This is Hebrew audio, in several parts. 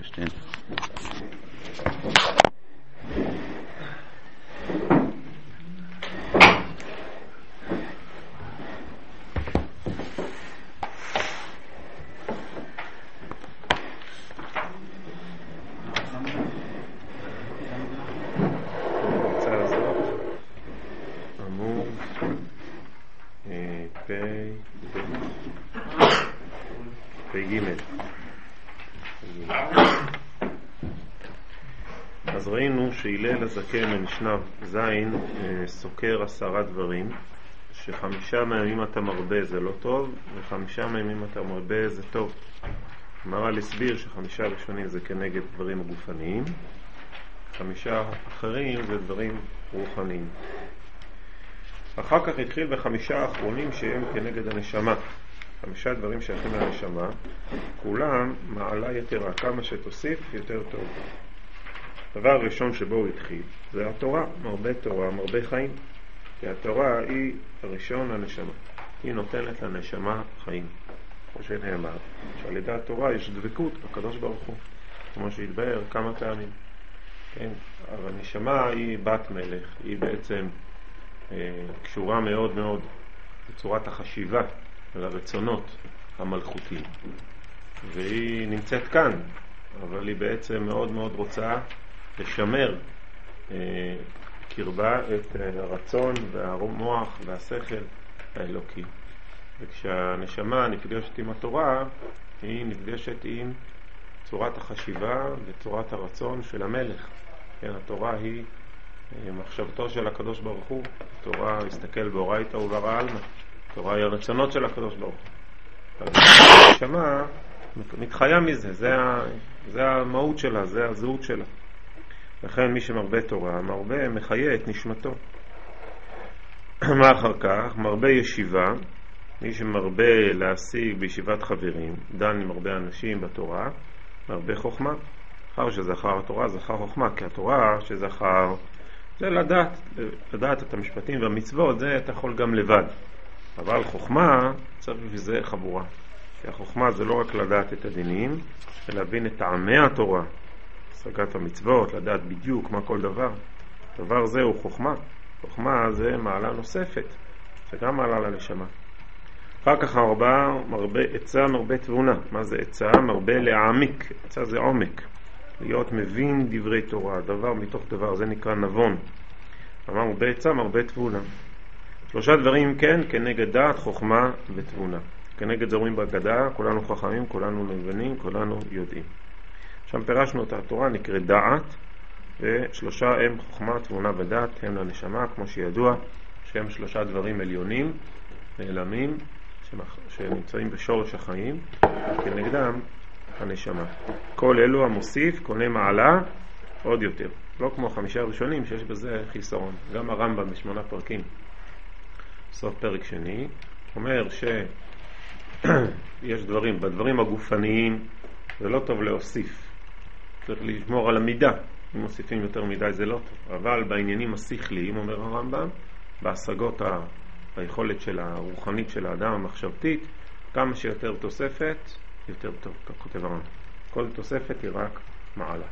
verstehen. אז ראינו שהילל הזקן במשנה זין סוקר 10 דברים, ש5 מהימים אתה מרבה זה לא טוב, ו5 מהימים אתה מרבה זה טוב. המהר"ל הסביר ש5 ראשונים זה כנגד דברים הגופניים, 5 אחרים זה דברים רוחניים. אחר כך התחיל ב5 האחרונים שהם כנגד הנשמה. 5 דברים שייכים לנשמה, כולם מעלה יתרה, כמה שתוסיף יותר טוב. הדבר הראשון שבו הוא התחיל זה התורה, מרבה חיים. כי התורה היא הראשון לנשמה, היא נותנת לנשמה חיים. כמו שנאמר, שעל ידי התורה יש דבקות בקדוש ברוך הוא, כמו שהתבהר כמה פעמים. כן? אבל הנשמה היא בת מלך, היא בעצם קשורה מאוד מאוד בצורת החשיבה לרצונות המלכותיים. והיא נמצאת כאן, אבל היא בעצם מאוד מאוד רוצה לשמר קרבה את הרצון והמוח והשכל האלוקי. וכשהנשמה נפגשת עם התורה, היא נפגשת עם צורת החשיבה וצורת הרצון של המלך. כן, התורה היא מחשבתו של הקדוש ברוך הוא. התורה הסתכל באורייתא וברא עלמא. התורה היא הרצונות של הקדוש ברוך הוא. הנשמה מתחיה מזה, זה המהות שלה, זה הזהות שלה. לכן מי שמרבה תורה, מרבה מחיה את נשמתו. מה אחר כך? מרבה ישיבה, מי שמרבה להשיג בישיבת חברים, דן עם הרבה אנשים בתורה, מרבה חוכמה. אחר שזכר התורה, זכר חוכמה, כי התורה שזכר זה לדעת את המשפטים והמצוות, זה אתה יכול גם לבד. אבל חוכמה צריך בזה חבורה. כי החוכמה זה לא רק לדעת את הדינים, אלא להבין את טעמי התורה. השגת המצוות, לדעת בדיוק מה כל דבר. דבר זה הוא חוכמה. חוכמה זה מעלה נוספת, שגם מעלה לנשמה. אחר כך מרבה עצה, מרבה תבונה. מה זה עצה? מרבה להעמיק. עצה זה עומק. להיות מבין דברי תורה, דבר מתוך דבר, זה נקרא נבון. אמר מרבה עצה, מרבה תבונה. 3 דברים כן, כנגד דעת, חוכמה ותבונה. כנגד זה אומרים בהגדה, כולנו חכמים, כולנו מבינים, כולנו יודעים. שם פירשנו את התורה נקראת דעת, ו3 הם חוכמה, תבונה ודעת, הם לנשמה, כמו שידוע, שהם 3 דברים עליונים, נעלמים, שנמצאים בשורש החיים, כנגדם הנשמה. כל אלו המוסיף, קונה מעלה, עוד יותר. לא כמו 5 הראשונים שיש בזה חיסרון. גם הרמב"ם ב8 פרקים, סוף פרק שני, אומר שיש דברים, בדברים הגופניים זה לא טוב להוסיף. צריך לשמור על המידה. אם מוסיפים יותר מדי זה לא טוב. אבל בעניינים השכליים, אומר הרמב"ם, בהשגות היכולת של הרוחנית של האדם המחשבתית, כמה שיותר תוספת, יותר טוב. כך כותב הרמב"ם. כל תוספת היא רק מעלה.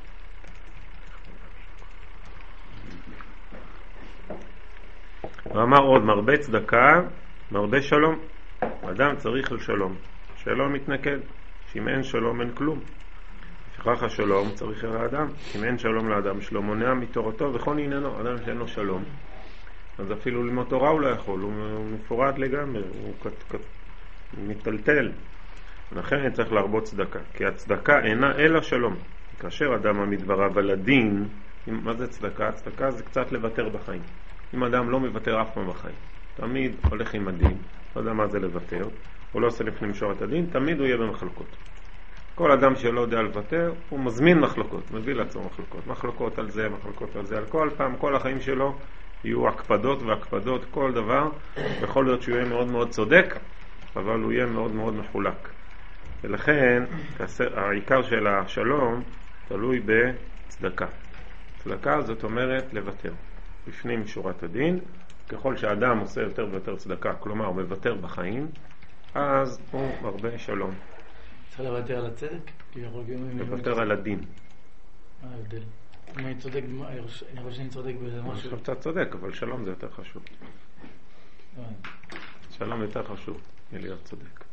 ואמר עוד, מרבה צדקה, מרבה שלום. אדם צריך לשלום. שלום מתנקד. שאם אין שלום אין כלום. לפיכך השלום צריך על האדם. אם אין שלום לאדם, שלום מונע מתורתו וכל עניינו. אדם שאין לו שלום, אז אפילו ללמוד תורה הוא לא יכול. הוא מפורד לגמרי, הוא מטלטל. לכן צריך להרבות צדקה. כי הצדקה אינה אלא שלום. כאשר אדם המדבריו על הדין, מה זה צדקה? צדקה זה קצת לוותר בחיים. אם אדם לא מוותר אף פעם בחיים, תמיד הולך עם הדין, לא יודע מה זה לוותר, הוא לא עושה לפני משור את הדין, תמיד הוא יהיה במחלוקות. כל אדם שלא יודע לוותר, הוא מזמין מחלוקות, מביא לעצמו מחלוקות. מחלוקות על זה, מחלוקות על זה, על כל פעם, כל החיים שלו יהיו הקפדות והקפדות, כל דבר. יכול להיות שהוא יהיה מאוד מאוד צודק, אבל הוא יהיה מאוד מאוד מחולק. ולכן, העיקר של השלום תלוי בצדקה. צדקה זאת אומרת לוותר. לפנים שורת הדין, ככל שהאדם עושה יותר ויותר צדקה, כלומר הוא מוותר בחיים, אז הוא מרבה שלום. צריך לוותר על הצדק? לוותר על הדין. מה ההבדל? אם אני צודק, אני חושב שאני צודק במשהו. אני חושב שאתה צודק, אבל שלום זה יותר חשוב. שלום יותר חשוב מלהיות צודק.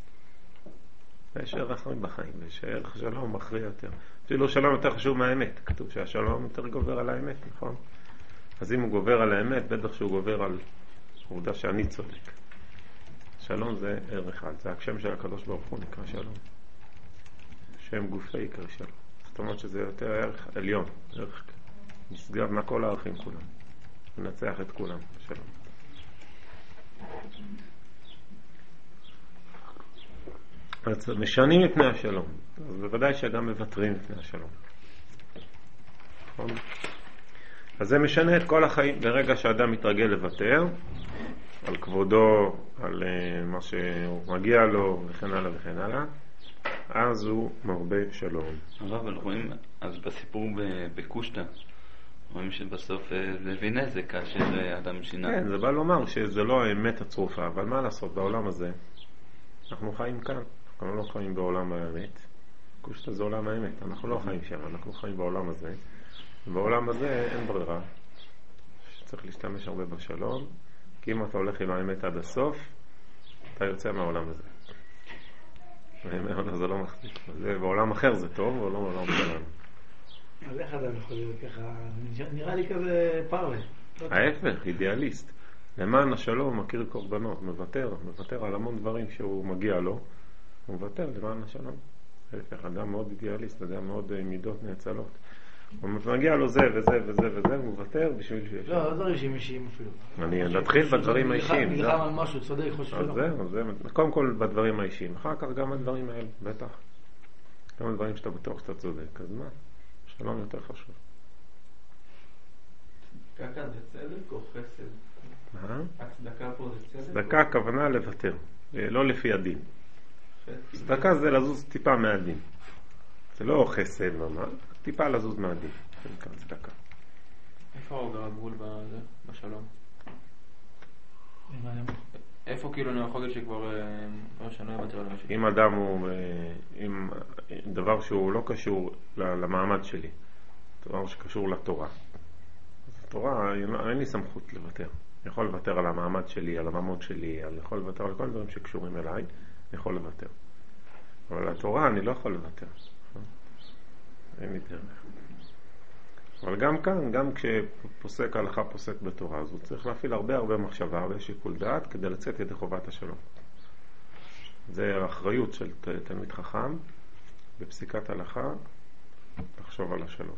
יש ערך בחיים, יש ערך שלום מכריע יותר. אפילו שלום יותר חשוב מהאמת. כתוב שהשלום יותר גובר על האמת, נכון? אז אם הוא גובר על האמת, בטח שהוא גובר על העובדה שאני צודק. שלום זה ערך על, זה השם של הקדוש ברוך הוא נקרא שלום. שם גופי יקרא שלום. זאת אומרת שזה יותר ערך עליון, ערך נשגב מהכל הערכים כולם. מנצח את כולם, שלום. אז משנים מפני השלום, אז בוודאי שגם מבטרים מפני השלום. נכון? אז זה משנה את כל החיים. ברגע שאדם מתרגל לוותר על כבודו, על מה שמגיע לו וכן הלאה וכן הלאה, אז הוא מרבה שלום. אבל רואים, אז בסיפור בקושטא, רואים שבסוף זה הביא נזק כאשר אדם שינה. כן, זה בא לומר שזה לא האמת הצרופה, אבל מה לעשות בעולם הזה? אנחנו חיים כאן, אנחנו לא חיים בעולם האמת. קושטא זה עולם האמת, אנחנו לא חיים שם, אנחנו חיים בעולם הזה. בעולם הזה אין ברירה, שצריך להשתמש הרבה בשלום, כי אם אתה הולך עם האמת עד הסוף, אתה יוצא מהעולם הזה. זה לא מחזיק. בעולם אחר זה טוב, אבל לא בעולם שלנו. אז איך אדם יכול להיות ככה? נראה לי כזה פרווה. ההפך, אידיאליסט. למען השלום מכיר קורבנות, מוותר על המון דברים שהוא מגיע לו, הוא מוותר למען השלום. ההפך, אדם מאוד אידיאליסט, אדם מאוד מידות נאצלות. הוא מגיע לו זה וזה וזה וזה, הוא מוותר בשביל שיש. לא דברים שהם אישיים אפילו. אני נתחיל בדברים האישיים. נלחם על משהו, צודק, חושב שלא. אז זה, קודם כל בדברים האישיים. אחר כך גם הדברים האלה, בטח. גם הדברים שאתה בטוח שאתה צודק. אז מה? שלום יותר חשוב. צדקה זה צדק או חסד? מה? הצדקה פה זה צדק? צדקה הכוונה לוותר, לא לפי הדין. צדקה זה לזוז טיפה מהדין. זה לא חסד ממש, טיפה לזוז מהדין. זה נקרא צדקה. איפה עובר הגבול בשלום? איפה כאילו אני יכול להגיד שכבר שאני לא אוותר על המשהו? אם אדם הוא עם דבר שהוא לא קשור למעמד שלי, דבר שקשור לתורה, אז התורה אין לי סמכות לוותר. אני יכול לוותר על המעמד שלי, על המעמוד שלי, אני יכול לוותר על כל דברים שקשורים אליי, אני יכול לוותר. אבל התורה אני לא יכול לוותר. אין לי דרך. אבל גם כאן, גם כשפוסק הלכה פוסק בתורה, אז הוא צריך להפעיל הרבה מחשבה ושיקול דעת כדי לצאת ידי חובת השלום. זה האחריות של תלמיד חכם בפסיקת הלכה, לחשוב על השלום.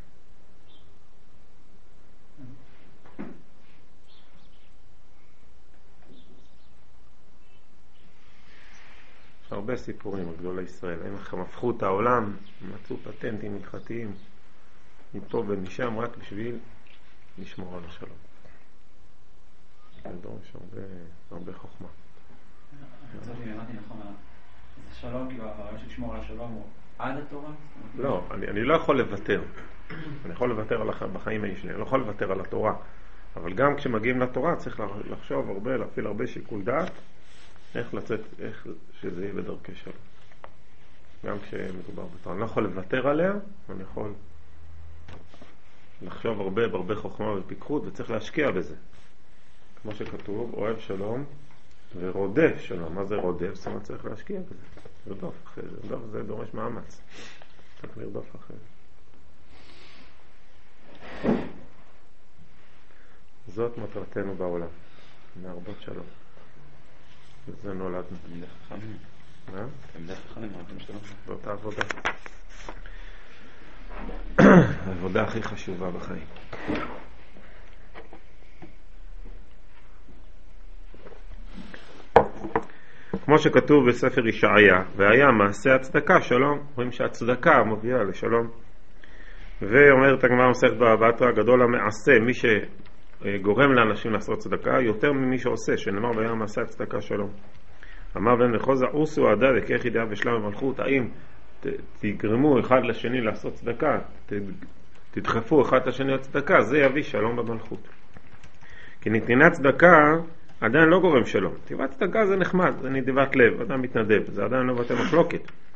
יש הרבה סיפורים על גדולי ישראל. הם הפכו את העולם, מצאו פטנטים הלכתיים מפה ומשם רק בשביל לשמור על השלום. זה דורש הרבה חוכמה. הבנתי נכון, זה שלום, כאילו הרעיון של לשמור על השלום הוא עד התורה? לא, אני לא יכול לוותר. אני יכול לוותר בחיים האישיים, אני לא יכול לוותר על התורה. אבל גם כשמגיעים לתורה צריך לחשוב הרבה, להפעיל הרבה שיקול דעת איך לצאת, איך שזה יהיה בדרכי שלום. גם כשמדובר בתורה. אני לא יכול לוותר עליה, אני יכול לחשוב הרבה חוכמה ופיקחות, וצריך להשקיע בזה. כמו שכתוב, אוהב שלום ורודף שלום. מה זה רודף? זאת אומרת, צריך להשקיע בזה. לרדוף אחרי זה. לרדוף זה דורש מאמץ. צריך לרדוף אחרי זה. זאת מטרתנו בעולם. להרבות שלום. וזה נולדנו. תלמידי חכמים. מה? תלמידי חכמים, אוהבים שלום. זאת העבודה. העבודה הכי חשובה בחיים. כמו שכתוב בספר ישעיה, והיה מעשה הצדקה שלום. רואים שהצדקה מובילה לשלום. ואומרת הגמרא מסכת בבא בתרא, גדול המעשה, מי שגורם לאנשים לעשות צדקה יותר ממי שעושה, שנאמר והיה מעשה הצדקה שלום. אמר בן מחוזה, עושו עדה לכך ידיעה בשלם המלכות. האם תגרמו אחד לשני לעשות צדקה, תדחפו אחד לשני לצדקה, זה יביא שלום במלכות. כי נתינת צדקה עדיין לא גורם שלום. נתיבת צדקה זה נחמד, זה נדיבת לב, אדם מתנדב, זה עדיין לא בתי מחלוקת.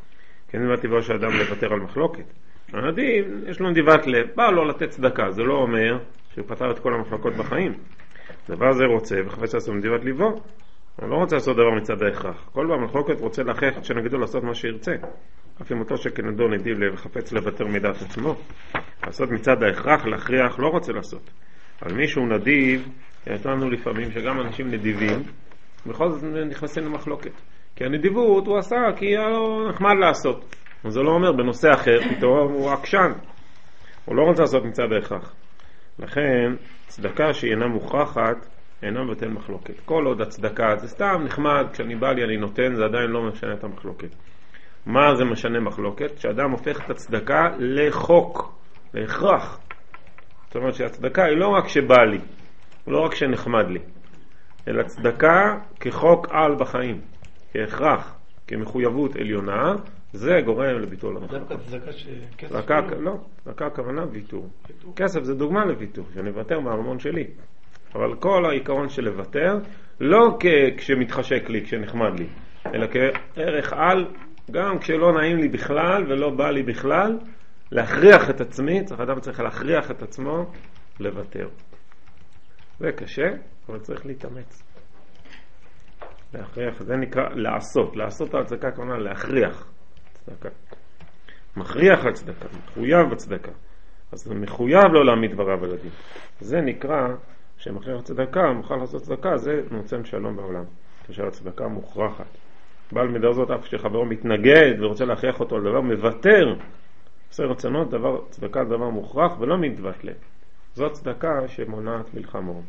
כן נדיבת ליבו של אדם לוותר על מחלוקת. הנדיב, יש לו נדיבת לב, בא לו לתת צדקה, זה לא אומר שהוא פתר את כל המחלוקות בחיים. דבר זה רוצה וחפץ לעשות נדיבת ליבו, הוא לא רוצה לעשות דבר מצד ההכרח. כל במחלוקת רוצה להכריח את שנגדו לעשות מה שירצה. אף אם אותו שכנגדו נדיב לב וחפץ לוותר מדעת עצמו. לעשות מצד ההכרח, להכריח, לא רוצה לעשות. אבל מישהו נדיב, יש לנו לפעמים שגם אנשים נדיבים, בכל זאת נכנסים למחלוקת. כי הנדיבות הוא עשה כי היה לו נחמד לעשות. זה לא אומר בנושא אחר, פתאום הוא עקשן. הוא לא רוצה לעשות מצד ההכרח. לכן, צדקה שהיא אינה מוכרחת, אינה מבטל מחלוקת. כל עוד הצדקה, זה סתם נחמד, כשאני בא לי אני נותן, זה עדיין לא משנה את המחלוקת. מה זה משנה מחלוקת? כשאדם הופך את הצדקה לחוק, להכרח. זאת אומרת שהצדקה היא לא רק שבא לי, לא רק שנחמד לי, אלא צדקה כחוק על בחיים, כהכרח, כמחויבות עליונה, זה גורם לביטול המחלוקת. דווקא צדקה שכסף לא, צדקה הכוונה ויתור. כסף זה דוגמה לויתור, שאני אוותר מהממון שלי. אבל כל העיקרון של לוותר, לא כשמתחשק לי, כשנחמד לי, אלא כערך על, גם כשלא נעים לי בכלל ולא בא לי בכלל, להכריח את עצמי, אדם צריך להכריח את עצמו לוותר. זה קשה, אבל צריך להתאמץ. להכריח, זה נקרא לעשות. לעשות על צדקה כמובן להכריח צדקה. מכריח על צדקה, מחויב בצדקה. אז זה מחויב לא להעמיד דבריו על הדין. זה נקרא שמכריח צדקה, מוכרח לעשות צדקה, זה נוצר שלום בעולם. כאשר הצדקה מוכרחת. בעל מידה זאת, אף שחברו מתנגד ורוצה להכריח אותו על דבר, מוותר. עושה רצונות, צדקה דבר מוכרח ולא מתוות לב. זאת צדקה שמונעת מלחמות.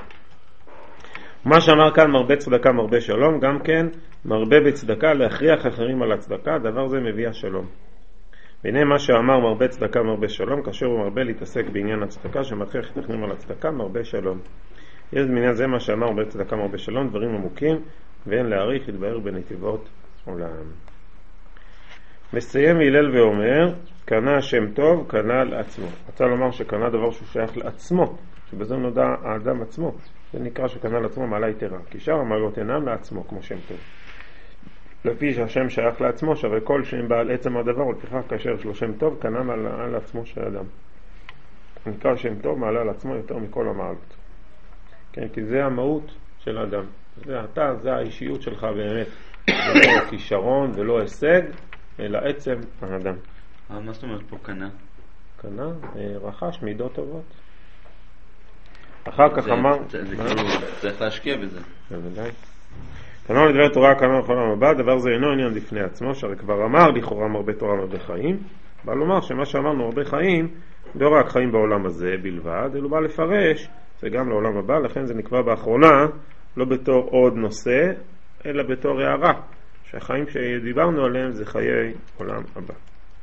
מה שאמר כאן מרבה צדקה מרבה שלום, גם כן מרבה בצדקה להכריח אחרים על הצדקה, דבר זה מביא השלום. והנה מה שאמר מרבה צדקה מרבה שלום, כאשר הוא מרבה להתעסק בעניין הצדקה שמכריח את אחרים על הצדקה, מרבה שלום. יש בעניין זה מה שאמר מרבה צדקה מרבה שלום, דברים עמוקים ואין להעריך, יתבהר בנתיבות עולם. מסיים הלל ואומר, קנה השם טוב, קנה לעצמו. רצה לומר שקנה דבר שהוא שייך לעצמו, שבזה נודע האדם עצמו. זה נקרא שקנה לעצמו מעלה יתרה, כי שאר המעלות אינם לעצמו כמו שם טוב. לפי שהשם שייך לעצמו, שווה כל שם בעל עצם הדבר, ולפיכך כאשר יש לו שם טוב, קנה מעלה לעצמו של אדם. נקרא שם טוב מעלה לעצמו יותר מכל המעלות. כן, כי זה המהות של אדם. זה האישיות שלך באמת. זה לא כישרון ולא הישג, אלא עצם האדם. מה זאת אומרת פה קנה? קנה, רכש מידות טובות. אחר כך אמר... צריך להשקיע בזה. בוודאי. קנה לדבר תורה, קנה לכל העולם הבא, דבר זה אינו עניין לפני עצמו, שהרי כבר אמר לכאורה מרבה תורה מרבה חיים. בא לומר שמה שאמרנו הרבה חיים, לא רק חיים בעולם הזה בלבד, אלא בא לפרש, זה גם לעולם הבא, לכן זה נקבע באחרונה, לא בתור עוד נושא, אלא בתור הערה, שהחיים שדיברנו עליהם זה חיי עולם הבא.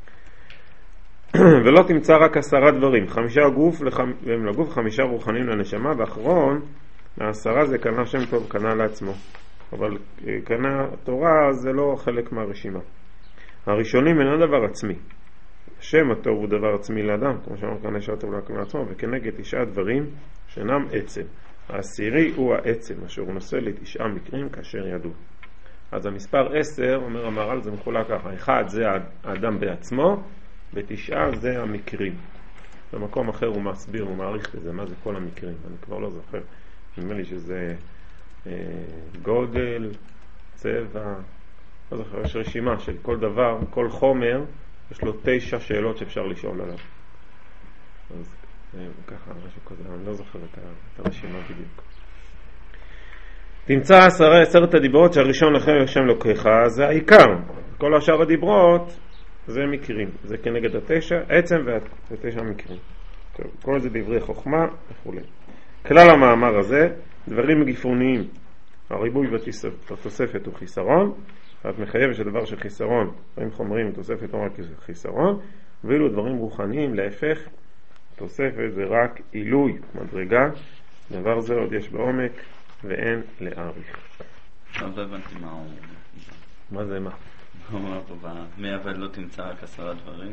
ולא תמצא רק 10 דברים, 5 גוף והם לגוף, 5 רוחנים לנשמה, ואחרון, 10 זה קנה שם טוב, קנה לעצמו. אבל קנה תורה זה לא חלק מהרשימה. הראשונים אינו דבר עצמי. השם הטוב הוא דבר עצמי לאדם, כמו שאמר כאן השם הטוב לקנה לעצמו, וכנגד 9 דברים שאינם עצם. העשירי הוא העצם, אשר הוא נושא ל9 מקרים כאשר ידעו. אז המספר 10, אומר המהר"ל, זה מחולק ככה. 1 זה האדם בעצמו, ו9 זה המקרים. במקום אחר הוא מסביר, הוא מעריך בזה, מה זה כל המקרים. אני כבר לא זוכר. נדמה לי שזה גודל, צבע, לא זוכר, יש רשימה של כל דבר, כל חומר, יש לו 9 שאלות שאפשר לשאול עליו. אז ככה, משהו כזה, אני לא זוכר את הרשימה בדיוק. תמצא 10 הדיברות שהראשון לכם השם לוקחה, זה העיקר. כל השאר הדיברות זה מקרים, זה כנגד 9, עצם ו9 מקרים. כל זה דברי חוכמה וכו'. כלל המאמר הזה, דברים גפרוניים, הריבוי והתוספת הוא חיסרון, ואת מחייבת שדבר של חיסרון, דברים חומריים ותוספת הוא רק חיסרון, ואילו דברים רוחניים, להפך, תוספת זה רק עילוי, מדרגה, דבר זה עוד יש בעומק ואין להעריך. לא הבנתי מה הוא... מה זה מה? הוא אומר פה, מעבד לא תמצא רק 10 דברים.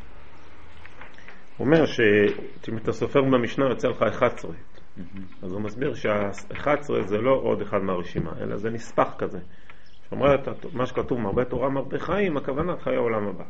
הוא אומר שאם אתה סופר במשנה יוצא לך 11. אז הוא מסביר שה11 זה לא עוד אחד מהרשימה, אלא זה נספח כזה. זאת אומרת, מה שכתוב מרבה תורה מרבה חיים, הכוונה חיי העולם הבא.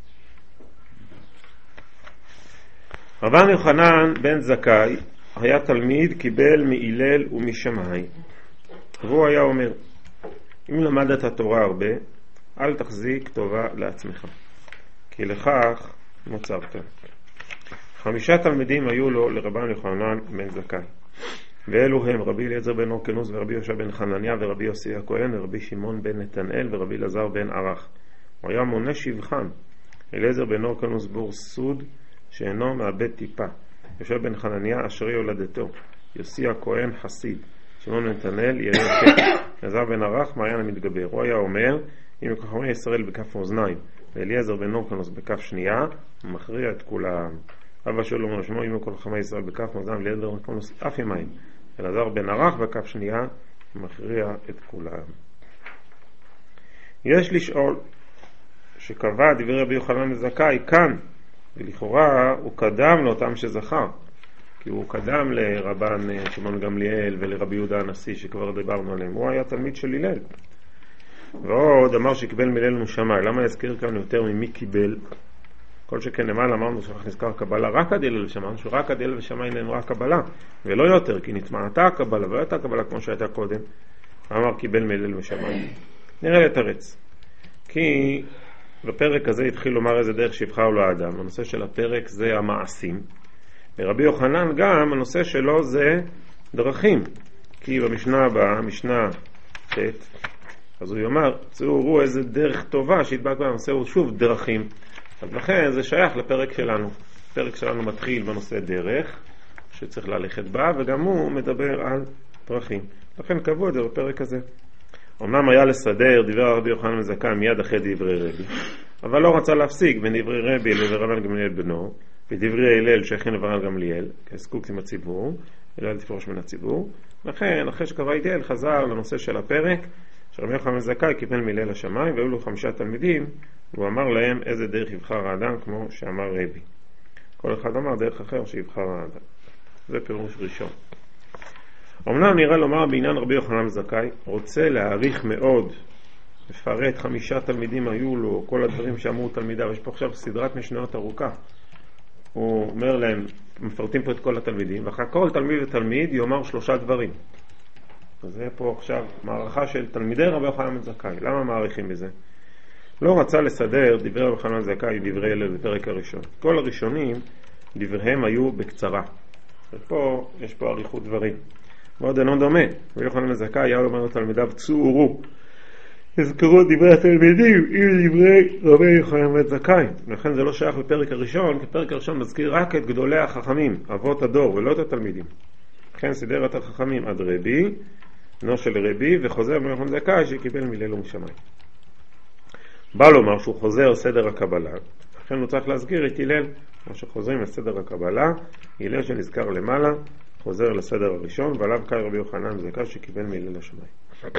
רבן יוחנן בן זכאי היה תלמיד, קיבל מהלל ומשמאי, והוא היה אומר, אם למדת התורה הרבה, אל תחזיק טובה לעצמך, כי לכך נוצרת. 5 תלמידים היו לו לרבן יוחנן בן זכאי, ואלו הם רבי אליעזר בן הורקנוס ורבי יהושע בן חנניה ורבי יוסי הכהן ורבי שמעון בן נתנאל ורבי אלעזר בן ערך. הוא היה מונה שבחן, אליעזר בן הורקנוס בור סוד שאינו מאבד טיפה, יהושע בן חנניה אשרי הולדתו, יוסי הכהן חסיד, שמעון בן נתנאל ירא קט, אלעזר בן ערך מעיין המתגבר. הוא היה אומר, אם חכמי ישראל בכף אוזניים ואליעזר בן הורקנוס בכף שנייה, הוא מכריע את כולם. אבא שלו אומר שמו, אם כל חכמי ישראל בכף אוזניים ואליעזר בן הורקנוס אף ימיים, אלעזר בן ערך בכף שנייה, הוא מכריע את כולם. יש לשאול, שקבע דברי רבי יוחנן בן זכאי כאן, ולכאורה הוא קדם לאותם שזכר, כי הוא קדם לרבן שמעון גמליאל ולרבי יהודה הנשיא שכבר דיברנו עליהם. הוא היה תלמיד של הלל, ועוד אמר שקיבל מהלל ומשמאי. למה יזכיר כאן יותר ממי קיבל? כל שכן למעלה אמרנו שכך נזכר קבלה רק עד הלל ושמאי, שרק עד הלל ושמאי נאמרה קבלה ולא יותר, כי נטמעתה הקבלה ולא הייתה קבלה כמו שהייתה קודם. אמר קיבל מהלל ושמאי. נראה לתרץ, כי בפרק הזה התחיל לומר איזה דרך שיבחר לו האדם. הנושא של הפרק זה המעשים, ורבי יוחנן גם הנושא שלו זה דרכים, כי במשנה הבאה, משנה ח', אז הוא יאמר צאו איזה דרך טובה שהתבק בנושא, הוא שוב דרכים. אז לכן זה שייך לפרק שלנו. הפרק שלנו מתחיל בנושא דרך שצריך ללכת בה, וגם הוא מדבר על דרכים, לכן קבעו את זה בפרק הזה. אמנם היה לסדר דברי רבי יוחנן בן זכאי מיד אחרי דברי רבי, אבל לא רצה להפסיק בין דברי רבי לרבן גמליאל בנו ודברי הלל שהכין לרבן גמליאל כסקוק עם הציבור, הלל תפרוש מן הציבור. לכן אחרי שקבע הלל חזר לנושא של הפרק שרבי יוחנן בן זכאי קיבל מהלל השמיים, והיו לו 5 תלמידים, והוא אמר להם איזה דרך יבחר האדם, כמו שאמר רבי. כל אחד אמר דרך אחר שיבחר האדם. זה פירוש ראשון. אמנם נראה לומר בעניין רבי יוחנן בן זכאי, רוצה להעריך מאוד, לפרט 5 תלמידים היו לו, כל הדברים שאמרו תלמידיו. יש פה עכשיו סדרת משניות ארוכה. הוא אומר להם, מפרטים פה את כל התלמידים, ואחר כל תלמיד ותלמיד יאמר 3 דברים. אז זה פה עכשיו מערכה של תלמידי רבי יוחנן בן זכאי. למה מעריכים בזה? לא רצה לסדר דברי רבי יוחנן בן זכאי דברי הלל בפרק הראשון. כל הראשונים דבריהם היו בקצרה, ופה יש פה עריכות דברים. מאוד אינו דומה. רבי יוחנן בן זכאי היה אומר לתלמידיו צאו הזכרו דברי התלמידים עם דברי רבי יוחנן בן זכאי. לכן זה לא שייך לפרק הראשון, כי פרק הראשון מזכיר רק את גדולי החכמים, אבות הדור, ולא את התלמידים. לכן סידר את החכמים עד רבי, בנו של רבי, וחוזר רבי יוחנן בן זכאי שקיבל מהלל ומשמאי. בא לומר שהוא חוזר סדר הקבלה, לכן הוא צריך להזכיר את הלל, כמו שחוזרים לסדר הקבלה, הלל שנזכר למעלה, חוזר לסדר הראשון, ועליו קרא רבי יוחנן בן זכאי שקיבל מהלל השמאי.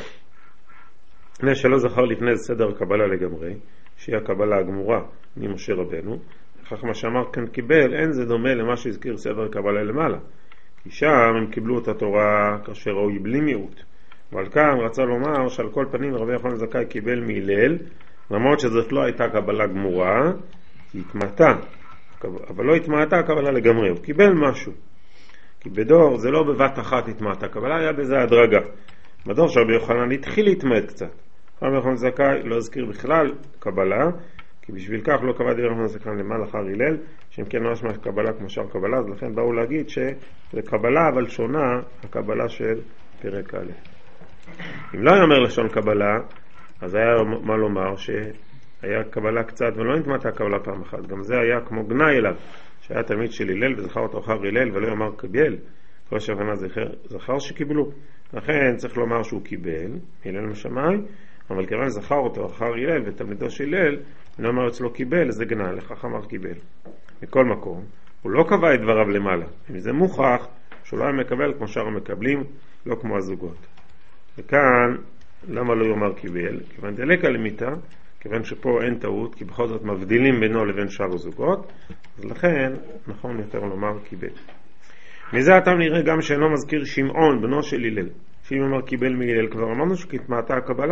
לפני שלא זכר לפני סדר הקבלה לגמרי, שהיא הקבלה הגמורה ממשה רבנו, כך מה שאמר כאן קיבל, אין זה דומה למה שהזכיר סדר הקבלה למעלה, כי שם הם קיבלו את התורה כאשר ראוי בלי מיעוט. אבל כאן רצה לומר שעל כל פנים רבי יוחנן בן זכאי קיבל מהלל, למרות שזאת לא הייתה קבלה גמורה, היא התמעטה, אבל לא התמעטה הקבלה לגמרי, הוא קיבל משהו. כי בדור זה לא בבת אחת התמעטה, הקבלה היה בזה הדרגה. בדור שרבי יוחנן התחיל להתמעט קצת. רבי יוחנן בן זכאי לא הזכיר בכלל קבלה, כי בשביל כך לא קבע דברי רבי יוחנן בן זכאי למעלה אחר הלל, שהם כן ממש קבלה כמו שאר קבלה, אז לכן באו להגיד שזה קבלה אבל שונה הקבלה של פרק א'. אם לא היה אומר לשון קבלה, אז היה מה לומר שהיה קבלה קצת ולא נתמעטה קבלה פעם אחת. גם זה היה כמו גנאי אליו, שהיה תלמיד של הלל וזכר אותו אחר הלל ולא יאמר קיבל, כל שהבנה זכר שקיבלו. לכן צריך לומר שהוא קיבל הלל משמאי, אבל כיוון זכר אותו אחר הלל ותלמידו של הלל לא אמר אצלו קיבל, זה גנאי, לכך אמר קיבל. מכל מקום הוא לא קבע את דבריו למעלה, אם זה מוכח שהוא לא היה מקבל כמו שאר המקבלים, לא כמו הזוגות. וכאן למה לא יאמר קיבל? כיוון דלקה למיתה, כיוון שפה אין טעות, כי בכל זאת מבדילים בינו לבין שאר הזוגות, אז לכן נכון יותר לומר קיבל. מזה אתה נראה גם שאינו מזכיר שמעון בנו של הלל, שאם אמר קיבל מהלל, כבר אמרנו שכתמעטה הקבלה,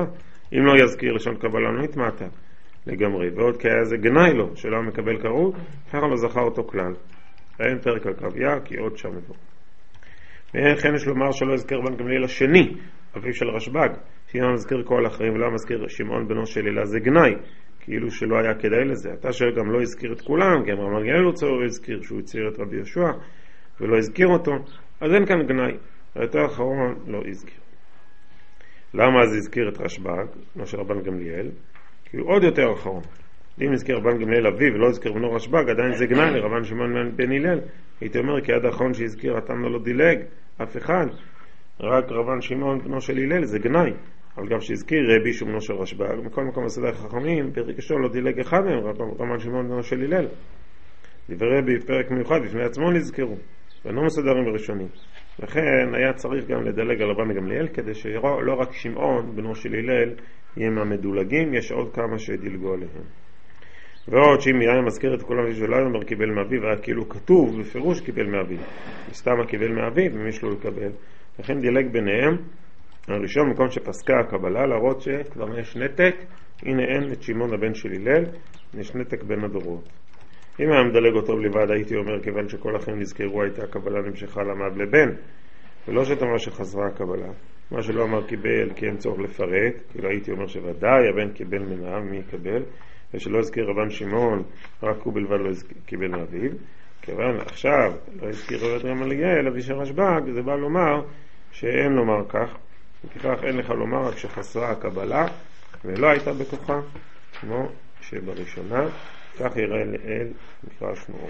אם לא יזכיר לשון קבלה לא נתמעטה לגמרי, ועוד כי היה זה גנאי לו שלא מקבל קרוב, ככה לא זכר אותו כלל. אין פרק על קרביה, כי עוד שם יבוא. וכן יש לומר שלא יזכר בן גמליאל השני, אביו של רשב"ג, שאינו מזכיר כל אחרים ולא מזכיר שמעון בנו של הילה, זה גנאי, כאילו שלא היה כדאי לזה. אתה שגם לא הזכיר את כולם, כי אמר מרגל לא צור הזכיר שהוא הציר את רבי יהושע ולא הזכיר אותו, אז אין כאן גנאי. היותר האחרון לא הזכיר. למה אז הזכיר את רשב"ג, מה של רבן גמליאל? כי הוא עוד יותר אחרון. אם הזכיר רבן גמליאל אביו ולא הזכיר בנו רשב"ג, עדיין זה גנאי לרבן שמעון בן הלל. הייתי אומר, כי עד האחרון שהזכיר התמנה לא דילג אף אחד, רק רבן שמעון בנו של הלל, זה גנאי. אבל גם שהזכיר רבי שהוא בנו של רשב"ג, מכל מקום בסדר החכמים, פרק ראשון לא דילג אחד מהם, רבן שמעון בנו של הלל. דברי רבי פרק מיוחד בפני עצמו נזכרו, ואינו מסודרים בראשונים. לכן היה צריך גם לדלג על רבן גמליאל, כדי שלא רק שמעון בנו של הלל יהיה מהמדולגים, יש עוד כמה שדילגו עליהם. ועוד שאם היה מזכיר את כולם שלא אומר קיבל מאביו, היה כאילו כתוב בפירוש קיבל מאביו, מסתם קיבל מאביו ומי שלא לקבל. לכן דילג ביניהם הראשון מקום שפסקה הקבלה, להראות שכבר יש נתק. הנה אין את שמעון הבן של הלל, יש נתק בין הדורות. אם היה מדלג אותו לבד, הייתי אומר כיוון שכל אחרים נזכרו, הייתה הקבלה נמשכה למד לבן, ולא שתאמר שחזרה הקבלה. מה שלא אמר קיבל כי אין צורך לפרט, כאילו הייתי אומר שוודאי הבן קיבל מנהב, מי יקבל, ושלא הזכיר רבן שמעון, רק הוא בלבד לא קיבל מאביו. כיוון עכשיו לא הזכיר רבן גמליאל אבי של רשב"ג, זה בא לומר שאין לומר כך, וכך אין לך לומר רק שחסרה הקבלה ולא הייתה בתוכה, כמו שבראשונה, כך יראה לאל נקרא שמועות.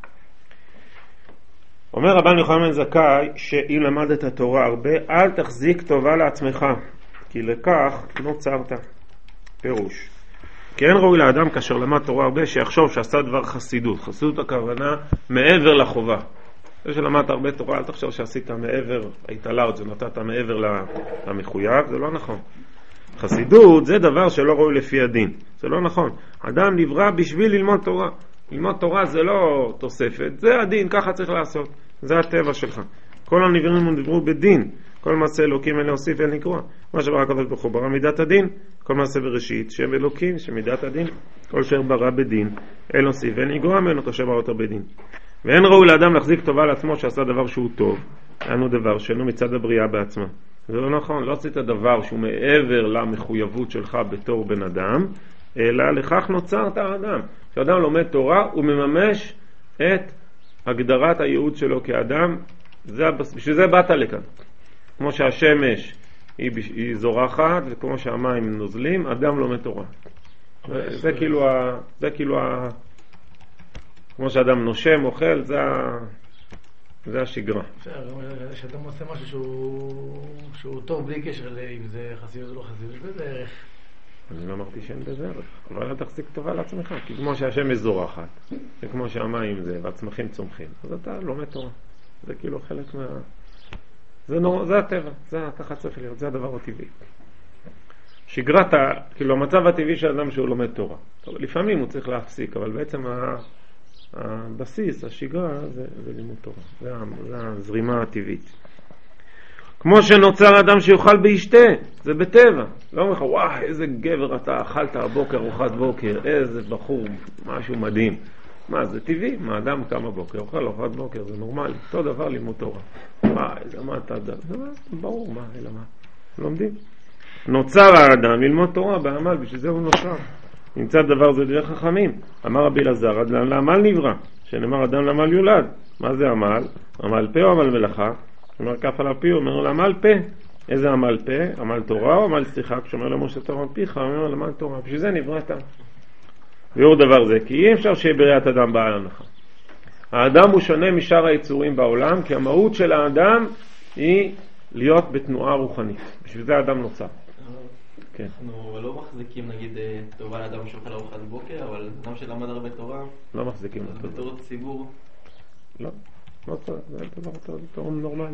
אומר רבן יוחנן בן זכאי, שאם למדת התורה הרבה, אל תחזיק טובה לעצמך, כי לכך נוצרת. פירוש. כי אין ראוי לאדם כאשר למד תורה הרבה שיחשוב שעשה דבר חסידות. חסידות הכוונה מעבר לחובה. זה שלמדת הרבה תורה, אל תחשוב שעשית מעבר, היית לאוד, זה נתת מעבר למחויב, זה לא נכון. חסידות זה דבר שלא ראוי לפי הדין, זה לא נכון. אדם נברא בשביל ללמוד תורה. ללמוד תורה זה לא תוספת, זה הדין, ככה צריך לעשות. זה הטבע שלך. כל הנבראים נבראו בדין. כל מעשה אלוקים אין להוסיף אין לקרוא. מה שברא הקדוש ברוך הוא ברא מידת הדין. כל מעשה בראשית שם אלוקים שמידת הדין. כל אשר ברא בדין אין להוסיף אין לגרוע ממנו כאשר ברא אותו בדין. ואין ראוי לאדם להחזיק טובה לעצמו שעשה דבר שהוא טוב. אין הוא דבר שאינו מצד הבריאה בעצמה. זה לא נכון, לא עשית דבר שהוא מעבר למחויבות שלך בתור בן אדם, אלא לכך נוצרת האדם. כשאדם לומד תורה הוא מממש את הגדרת הייעוד שלו כאדם, בשביל זה באת לכאן. כמו שהשמש היא זורחת וכמו שהמים נוזלים, אדם לומד תורה. זה כאילו כמו שאדם נושם, אוכל, זה השגרה. שאדם עושה משהו שהוא טוב בלי קשר אם זה חסידות או לא חסידות, יש בזה ערך. אני לא אמרתי שאין בזה ערך, אבל אל תחזיק טובה לעצמך, כי כמו שהשמש זורחת, וכמו שהמים זה, והצמחים צומחים, אז אתה לומד תורה. זה כאילו חלק זה הטבע, זה ככה צריך להיות, זה הדבר הטבעי. שגרת, כאילו המצב הטבעי של אדם שהוא לומד תורה. לפעמים הוא צריך להפסיק, אבל בעצם הבסיס, השגרה, זה לימוד תורה. זה הזרימה הטבעית. כמו שנוצר אדם שיוכל בישתה, זה בטבע. לא אומר לך, וואי, איזה גבר אתה אכלת הבוקר, ארוחת בוקר, איזה בחור, משהו מדהים. מה, זה טבעי? מה, אדם קם בבוקר, אוכל ארוחת בוקר, זה נורמלי. אותו דבר לימוד תורה. מה אתה אדם? זה ברור, מה, אלא מה? לומדים. נוצר האדם ללמוד תורה בעמל, בשביל זה הוא נוצר. נמצא דבר זה דרך חכמים. אמר רבי אלעזר, אדם לעמל נברא, שנאמר אדם לעמל יולד. מה זה עמל? עמל פה או עמל מלאכה? אומר כף על הפי, אומר לו עמל פה. איזה עמל פה? עמל תורה או עמל שיחה? כשאומר למשה תורה פיך, אומר לו עמל תורה. בשביל זה נבראת. ואור דבר זה, כי אי אפשר שיהיה בריאת אדם בעל הנחה. האדם הוא שונה משאר היצורים בעולם, כי המהות של האדם היא להיות בתנועה רוחנית. בשביל זה האדם נוצר. כן. אנחנו לא מחזיקים נגיד טובה לאדם שאוכל ארוחת בוקר, אבל אדם שלמד הרבה תורה לא מחזיקים בתור ציבור. לא צריך, זה דבר נורמלי.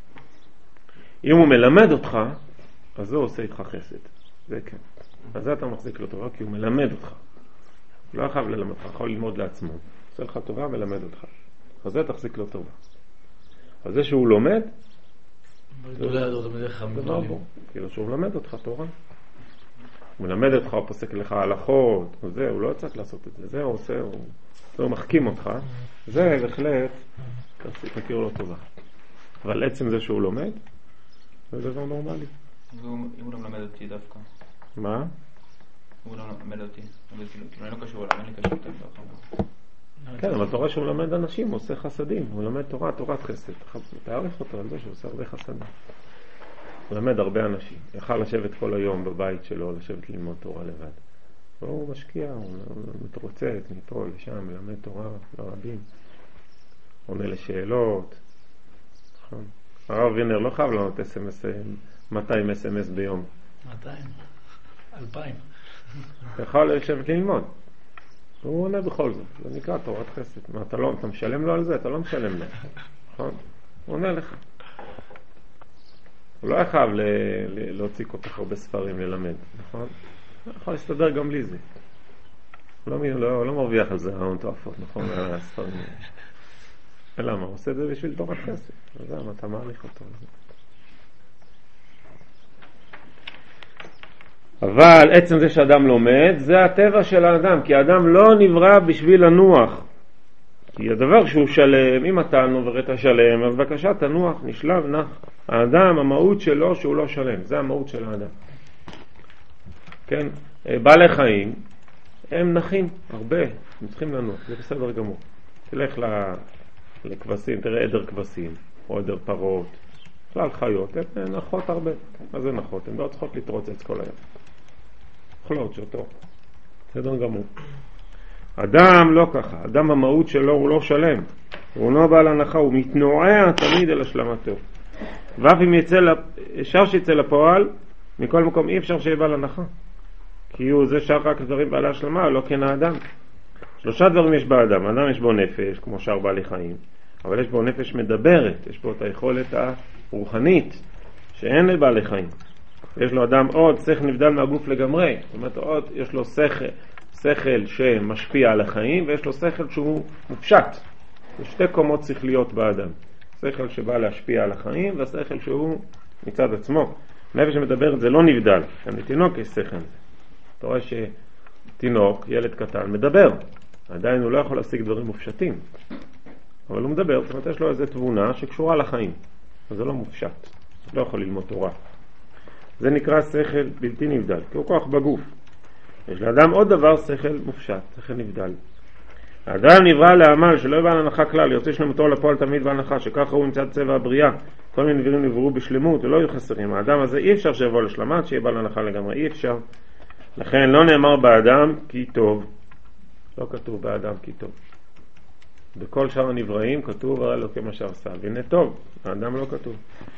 אם הוא מלמד אותך, אז זה עושה איתך חסד. זה כן. אז זה אתה מחזיק לו טובה, כי הוא מלמד אותך. לא חייב ללמד אותך, יכול ללמוד לעצמו. עושה לך טובה ולמד אותך. אז זה תחזיק לו טובה. אז זה שהוא לומד, זה דבר בו. כאילו שהוא מלמד אותך תורה. הוא מלמד אותך, הוא פוסק לך הלכות, הוא לא צריך לעשות את זה, זה הוא עושה, הוא מחכים אותך, זה בהחלט, תכיר לו טובה. אבל עצם זה שהוא לומד, זה דבר נורמלי. אם הוא לא מלמד אותי דווקא. מה? אם הוא לא מלמד אותי, אבל כאילו, לא קשור אליו, אין לי קשור דווקא. כן, אבל אתה רואה שהוא מלמד אנשים, הוא עושה חסדים, הוא מלמד תורה, תורת חסד. תעריך אותו על זה שהוא עושה הרבה חסדים. הוא מלמד הרבה אנשים. יכל לשבת כל היום בבית שלו, לשבת ללמוד תורה לבד. הוא משקיע, הוא מתרוצץ מפה לשם, מלמד תורה לרבים. עונה לשאלות. נכון. הרב וינר לא חייב לענות 200 SMS ביום. 200? 2,000. יכל לשבת ללמוד. הוא עונה בכל זאת, זה נקרא תורת חסד. מה, אתה משלם לו על זה? אתה לא משלם לו. נכון? הוא עונה לך. הוא לא חייב להוציא כל כך הרבה ספרים ללמד, נכון? הוא יכול להסתדר גם בלי זה. הוא לא מרוויח על זה ההון תועפות, נכון? על הספרים. למה? הוא עושה את זה בשביל תורת חסד. אז למה? אתה מעריך אותו. אבל עצם זה שאדם לומד, זה הטבע של האדם, כי האדם לא נברא בשביל לנוח. כי הדבר שהוא שלם, אם אתה נובראת שלם, אז בבקשה תנוח, נשלב, נח. האדם, המהות שלו שהוא לא שלם, זה המהות של האדם. כן? בעלי חיים, הם נחים הרבה, הם צריכים לנוח, זה בסדר גמור. תלך לכבשים, תראה עדר כבשים, או עדר פרות, כלל חיות, הן נחות הרבה. מה זה נחות? הן לא צריכות להתרוצץ כל היום. אוכלות שאותו. בסדר גמור. אדם לא ככה, אדם המהות שלו הוא לא שלם, הוא לא בעל הנחה, הוא מתנועע תמיד אל השלמתו. ואף אם אפשר שיצא לפועל, מכל מקום אי אפשר שיהיה בעל הנחה. כי הוא זה שר רק דברים בעלי השלמה, לא כן האדם. 3 דברים יש באדם. האדם יש בו נפש, כמו שאר בעלי חיים, אבל יש בו נפש מדברת, יש בו את היכולת הרוחנית, שאין לבעלי חיים. יש לו אדם עוד, שכל נבדל מהגוף לגמרי. זאת אומרת, עוד יש לו שכל שמשפיע על החיים, ויש לו שכל שהוא מופשט. יש 2 קומות שכליות באדם. שכל שבא להשפיע על החיים, והשכל שהוא מצד עצמו. נפש שמדברת זה לא נבדל. גם לתינוק יש שכל. אתה רואה שתינוק, ילד קטן, מדבר. עדיין הוא לא יכול להשיג דברים מופשטים. אבל הוא מדבר, זאת אומרת, יש לו איזו תבונה שקשורה לחיים. אז זה לא מופשט. הוא לא יכול ללמוד תורה. זה נקרא שכל בלתי נבדל, כי הוא כוח בגוף. יש לאדם עוד דבר, שכל מופשט, שכל נבדל. האדם נברא לעמל שלא יבא להנחה כלל, יוצא שלמותו לפועל תמיד בהנחה, שככה הוא מצד צבע הבריאה, כל מיני דברים נבראו בשלמות ולא יהיו חסרים. האדם הזה אי אפשר שיבוא לשלמת, שיהיה בא להנחה לגמרי, אי אפשר. לכן לא נאמר באדם כי טוב, לא כתוב באדם כי טוב. בכל שאר הנבראים כתוב הרי לא כמה שעשה, והנה טוב, האדם לא כתוב.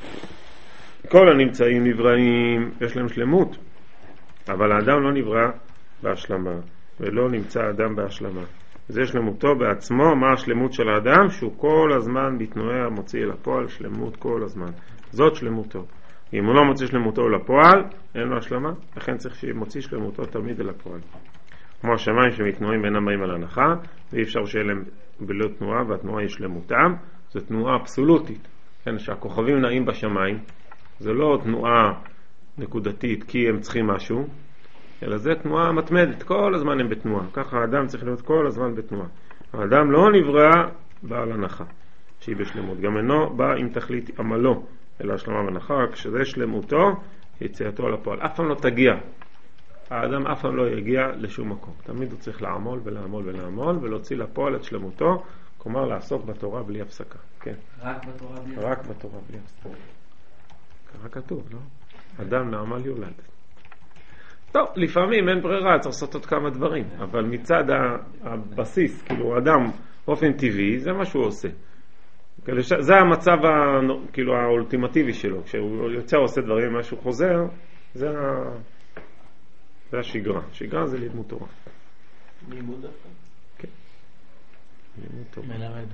כל הנמצאים נבראים, יש להם שלמות, אבל האדם לא נברא בהשלמה, ולא נמצא האדם בהשלמה. זה שלמותו בעצמו. מה השלמות של האדם? שהוא כל הזמן בתנועה מוציא אל הפועל שלמות כל הזמן. זאת שלמותו. אם הוא לא מוציא שלמותו אל הפועל, אין לו השלמה, לכן צריך שימוציא שלמותו תמיד אל הפועל. כמו השמיים שמתנועים בינם באים על הנחה, ואי אפשר שיהיה להם בלא תנועה, והתנועה היא שלמותם. זו תנועה אבסולוטית. כן, שהכוכבים נעים בשמיים, זה לא תנועה נקודתית כי הם צריכים משהו, אלא זה תנועה מתמדת, כל הזמן הם בתנועה. ככה האדם צריך להיות כל הזמן בתנועה. האדם לא נברא בעל הנחה, שהיא בשלמות. גם אינו בא עם תכלית עמלו, אלא השלמה והנחה, כשזה שלמותו, יציאתו על הפועל. אף פעם לא תגיע. האדם אף פעם לא יגיע לשום מקום. תמיד הוא צריך לעמול ולעמול ולעמול, ולהוציא לפועל את שלמותו, כלומר לעסוק בתורה בלי הפסקה. כן. רק בתורה בלי הפסקה? רק בתורה בלי הפסקה. ככה כתוב, לא? אדם לעמל יולד. טוב, לפעמים אין ברירה, צריך לעשות עוד כמה דברים, אבל מצד הבסיס, כאילו אדם באופן טבעי, זה מה שהוא עושה. זה המצב כאילו האולטימטיבי שלו. כשהוא יוצא עושה דברים, מה שהוא חוזר, זה השגרה. שגרה זה לימוד תורה. לימוד דווקא? כן. לימוד תורה. מלמד.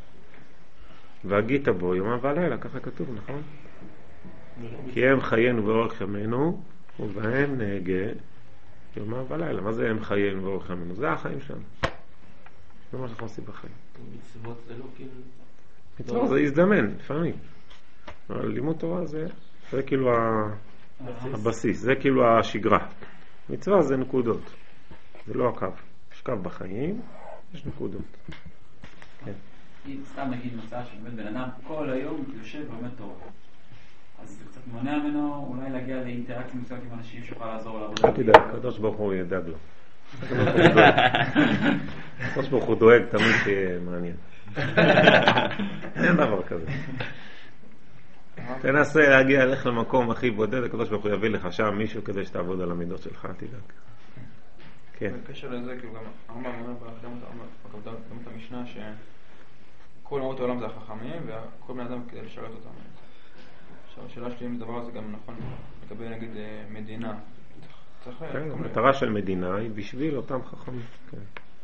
והגית בו יומם ולילה, ככה כתוב, נכון? כי הם חיינו ואורך ימינו, ובהם נהגה יומם ולילה. מה זה הם חיינו ואורך ימינו? זה החיים שלנו. זה מה שאנחנו עושים בחיים. מצוות זה לא כאילו... מצוות זה יזדמן, לפעמים. אבל לימוד תורה זה כאילו הבסיס, זה כאילו השגרה. מצווה זה נקודות, זה לא הקו. יש קו בחיים, יש נקודות. כן. סתם נגיד מצאה שבאמת בן אדם כל היום יושב ולומד תורה. אז זה קצת מונע ממנו אולי להגיע לאינטראקציה מסוימת עם אנשים שיוכל לעזור לעבודה. אל תדאג, הקדוש ברוך הוא ידאג לו. הקדוש ברוך הוא דואג תמיד שיהיה מעניין. אין דבר כזה. תנסה להגיע לך למקום הכי בודד, הקדוש ברוך הוא יביא לך שם מישהו כדי שתעבוד על המידות שלך, אל תדאג. כן. בקשר לזה, כאילו גם הרמב"ם אומר גם את המשנה שכל אומות העולם זה החכמים וכל בני אדם כדי לשרת אותם. עכשיו השאלה שלי אם הדבר הזה גם נכון לגבי נגיד מדינה. כן, המטרה של מדינה היא בשביל אותם חכמים. כן.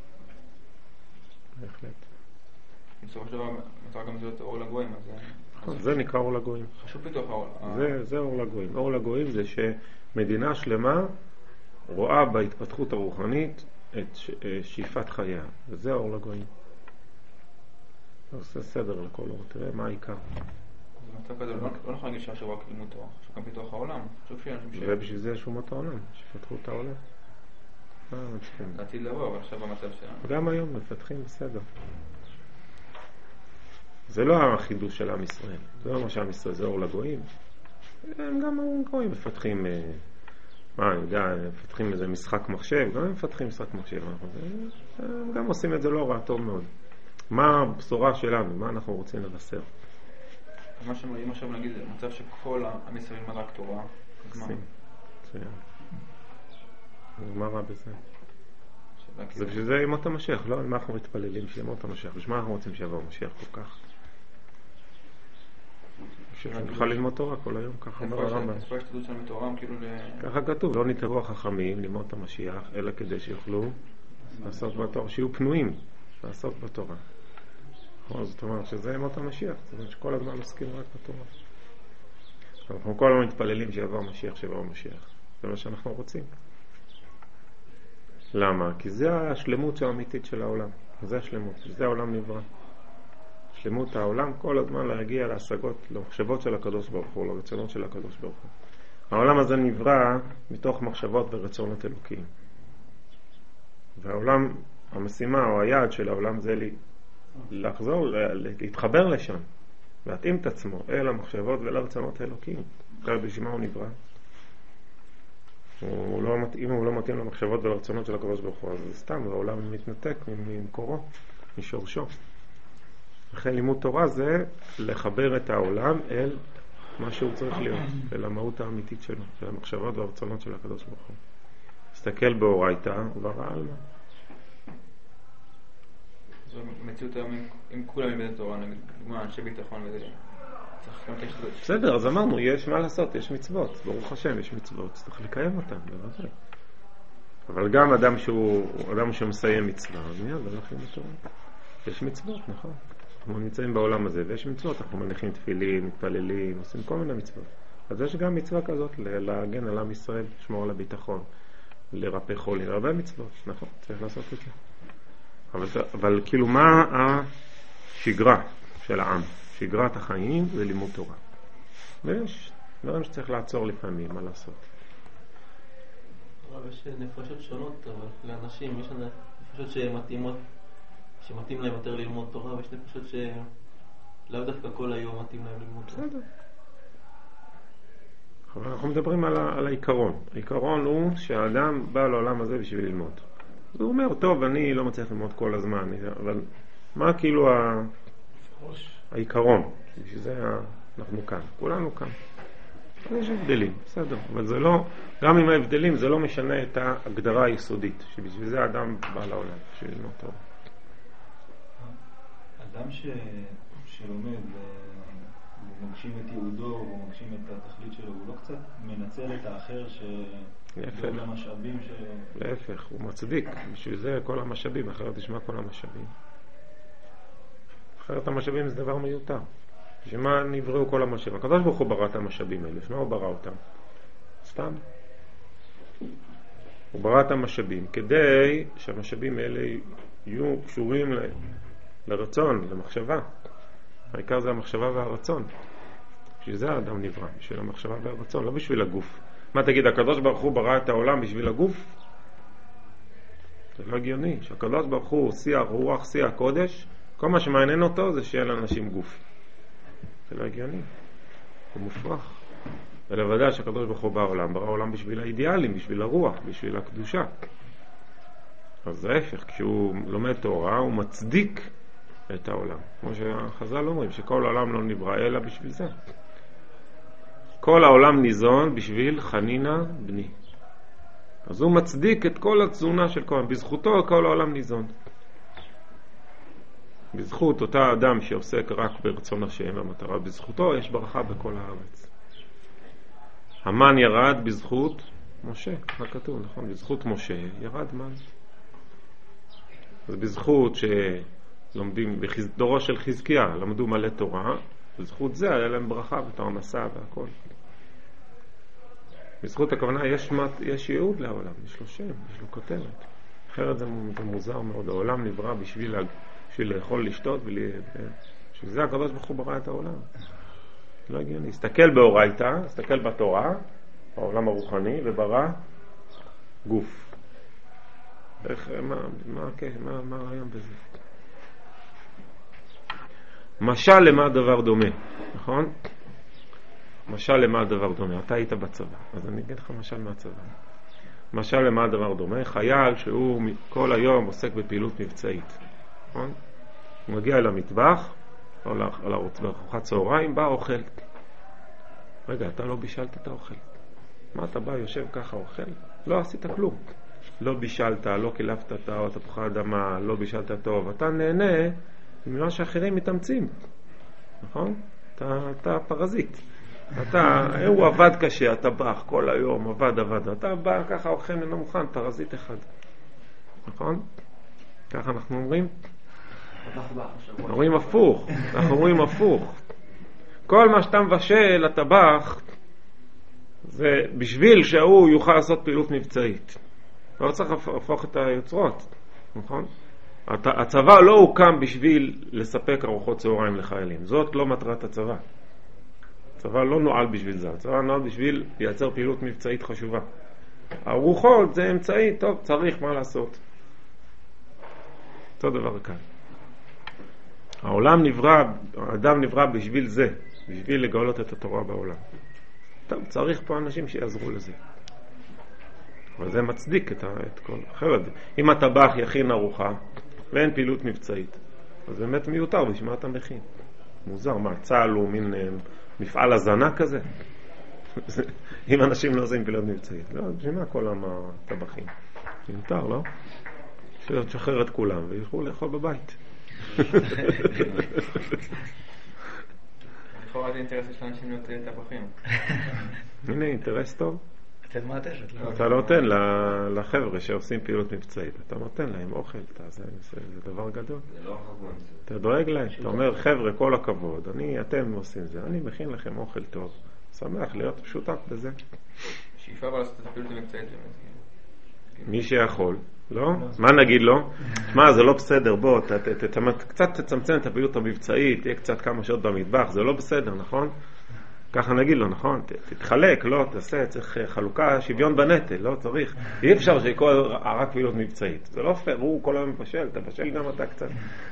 בהחלט. בסופו של דבר מטרה גם להיות אור לגויים, אז זה נקרא אור לגויים. חשוב פיתוח האור. זה אור לגויים. אור לגויים זה שמדינה שלמה רואה בהתפתחות הרוחנית את שאיפת חייה, וזה אור לגויים. זה עושה סדר לכל אור. תראה מה העיקר. במצב כזה לא נכון להגיד שהשאר רק לימוד תורה, חשוב גם פיתוח העולם. ובשביל זה יש אומות העולם, שפתחו את העולם. לעתיד לבוא, אבל עכשיו במצב שלנו. גם היום מפתחים בסדר. זה לא החידוש של עם ישראל. זה לא מה שעם ישראל, זה אור לגויים. הם גם גויים מפתחים, אני יודע, מפתחים איזה משחק מחשב, גם הם מפתחים משחק מחשב. הם גם עושים את זה לא רע, טוב מאוד. מה הבשורה שלנו? מה אנחנו רוצים לבשר? אם עכשיו נגיד, מצב שכל עם ישראל ילמד רק תורה, אז מה? מה רע בזה? זה בשביל זה ימות המשיח, לא על מה אנחנו מתפללים שימות המשיח, בשביל מה אנחנו רוצים שיבוא המשיח כל כך? שנוכל ללמוד תורה כל היום, ככה אומר הרמב"ם. איפה יש תדות שלנו בתורה, כאילו ככה כתוב, לא נתערבו החכמים ללמוד את המשיח, אלא כדי שיוכלו לעשות בתורה, שיהיו פנויים לעשות בתורה. זאת אומרת שזה ימות המשיח, זאת אומרת שכל הזמן עוסקים רק בתורה. אנחנו כל הזמן מתפללים שיבוא המשיח, שיבוא המשיח. זה מה שאנחנו רוצים. למה? כי זה השלמות האמיתית של העולם. זה השלמות, זה העולם נברא. שלמות העולם כל הזמן להגיע להשגות, למחשבות של הקדוש ברוך הוא, לרצונות של הקדוש ברוך הוא. העולם הזה נברא מתוך מחשבות ורצונות אלוקיים. והעולם, המשימה או היעד של העולם זה לחזור, להתחבר לשם, להתאים את עצמו אל המחשבות ולרצונות האלוקיים. אחרי בשביל מה הוא נברא? אם הוא לא מתאים למחשבות ולרצונות של הקדוש ברוך הוא, אז זה סתם, העולם מתנתק ממקורו, משורשו. לכן לימוד תורה זה לחבר את העולם אל מה שהוא צריך להיות, אל המהות האמיתית שלו, של המחשבות והרצונות של הקדוש ברוך הוא. תסתכל באורייתא וברא עלמא. זו מציאות היום עם כולם ילמדו תורה, נגיד, דוגמה, אנשי ביטחון וזה. בסדר, אז אמרנו, יש מה לעשות, יש מצוות, ברוך השם, יש מצוות, צריך לקיים אותן, בוודאי. אבל גם אדם שמסיים מצווה, מיד הולך ללמוד תורה. יש מצוות, נכון. אנחנו נמצאים בעולם הזה, ויש מצוות, אנחנו מניחים תפילין, מתפללים, עושים כל מיני מצוות. אז יש גם מצווה כזאת, להגן על עם ישראל, לשמור על הביטחון, לרפא חולים, הרבה מצוות, נכון, צריך לעשות את זה. אבל כאילו מה השגרה של העם? שגרת החיים זה לימוד תורה. ויש דברים שצריך לעצור לפעמים, מה לעשות? אבל יש נפשות שונות, אבל לאנשים יש נפשות שמתאים להם יותר ללמוד תורה, ויש נפשות שלאו דווקא כל היום מתאים להם ללמוד תורה. בסדר. אבל אנחנו מדברים על העיקרון. העיקרון הוא שהאדם בא לעולם הזה בשביל ללמוד. הוא אומר, טוב, אני לא מצליח ללמוד כל הזמן, אבל מה כאילו העיקרון? בשביל זה אנחנו כאן, כולנו כאן. יש הבדלים, בסדר, אבל זה לא, גם עם ההבדלים זה לא משנה את ההגדרה היסודית, שבשביל זה האדם בא לעולם, בשביל ללמוד תורה. אדם שלומד ומגשים את יהודו ומגשים את התכלית שלו, הוא לא קצת מנצל את האחר שדואג למשאבים להפך, הוא מצדיק, בשביל זה כל המשאבים, אחרת תשמע כל המשאבים. אחרת המשאבים זה דבר מיותר. בשביל מה נבראו כל המשאבים? הקדוש ברוך הוא ברא את המשאבים האלה, שמה הוא ברא אותם? סתם. הוא ברא את המשאבים כדי שהמשאבים האלה יהיו קשורים לרצון, למחשבה. העיקר זה המחשבה והרצון. בשביל זה האדם נברא, בשביל המחשבה והרצון, לא בשביל הגוף. מה תגיד, הקדוש ברוך הוא ברא את העולם בשביל הגוף? זה לא הגיוני. שהקדוש ברוך הוא שיא הרוח, שיא הקודש, כל מה שמעניין אותו זה שיהיה לאנשים גוף. זה לא הגיוני. זה מופרך. ולוודא שהקדוש ברוך הוא ברא העולם בשביל האידיאלים, בשביל הרוח, בשביל הקדושה. אז זה ההפך, כשהוא לומד תורה הוא מצדיק את העולם. כמו שהחז"ל אומרים, שכל העולם לא נברא אלא בשביל זה. כל העולם ניזון בשביל חנינה בני. אז הוא מצדיק את כל התזונה של כל העולם. בזכותו כל העולם ניזון. בזכות אותה אדם שעוסק רק ברצון השם והמטרה, בזכותו יש ברכה בכל הארץ. המן ירד בזכות משה, מה כתוב, נכון? בזכות משה ירד מן. אז בזכות שלומדים, בדורו של חזקיה, למדו מלא תורה, בזכות זה היה להם ברכה ופרנסה והכל. בזכות הכוונה יש ייעוד לעולם, יש לו שם, יש לו כותרת. אחרת זה מוזר מאוד, העולם נברא בשביל לאכול, לשתות, בשביל זה הקדוש ברוך הוא ברא את העולם. לא הגיוני. הסתכל באורייתא, הסתכל בתורה, בעולם הרוחני, וברא גוף. מה הרעיון בזה? משל למה דבר דומה, נכון? משל למה דבר דומה. אתה היית בצבא, אז אני אגיד לך משל מהצבא. משל למה דבר דומה. חייל שהוא כל היום עוסק בפעילות מבצעית, נכון? הוא מגיע אל המטבח, או לארוחת צהריים, בא אוכל. רגע, אתה לא בישלת את האוכל. מה אתה בא, יושב ככה, אוכל? לא עשית כלום. לא בישלת, לא קילפת את תפוחי אדמה, לא בישלת טוב. אתה נהנה ממה שאחרים מתאמצים. נכון? אתה פרזיט. הוא עבד קשה, אתה בא כל היום, עבד. אתה בא ככה, אוכל אינו מוכן, פרזיט אחד. נכון? ככה אנחנו אומרים? אנחנו אומרים הפוך. כל מה שאתה מבשל, הטבח, זה בשביל שהוא יוכל לעשות פעילות מבצעית. לא צריך להפוך את היוצרות, נכון? הצבא לא הוקם בשביל לספק ארוחות צהריים לחיילים. זאת לא מטרת הצבא. הצבא לא נועל בשביל זה. הצבא נועל בשביל לייצר פעילות מבצעית חשובה. ארוחות זה אמצעי, טוב, צריך מה לעשות. אותו דבר כאן. העולם נברא, האדם נברא בשביל זה, בשביל לגלות את התורה בעולם. טוב, צריך פה אנשים שיעזרו לזה. אבל זה מצדיק את כל אחרת. אם הטבח יכין ארוחה ואין פעילות מבצעית, אז באמת מיותר בשביל מה אתה מכין. מוזר, מה, צה"ל הוא מין מפעל הזנה כזה? אם אנשים לא עושים פעילות מבצעית. לא, בשביל מה כל הטבחים? מיותר, לא? שחרר את כולם ויוכלו לאכול בבית. לכאורה זה אינטרס של אנשים להיות טבחים. הנה, אינטרס טוב. תן מעטפת. אתה לא נותן לחבר'ה שעושים פעילות מבצעית, אתה נותן להם אוכל, זה דבר גדול. זה לא חגון. אתה דואג להם, אתה אומר חבר'ה כל הכבוד, אתם עושים זה, אני מכין לכם אוכל טוב, שמח להיות שותף בזה. שאיפה אבל לעשות את הפעילות המבצעית. מי שיכול, לא? מה נגיד לו? מה, זה לא בסדר, בוא, קצת תצמצם את הפעילות המבצעית, תהיה קצת כמה שעות במטבח, זה לא בסדר, נכון? ככה נגיד לו, נכון? תתחלק, לא, תעשה, צריך חלוקה, שוויון בנטל, לא צריך. אי אפשר שכל רק פעילות מבצעית. זה לא פייר, הוא כל היום מפשל, תפשל גם אתה קצת.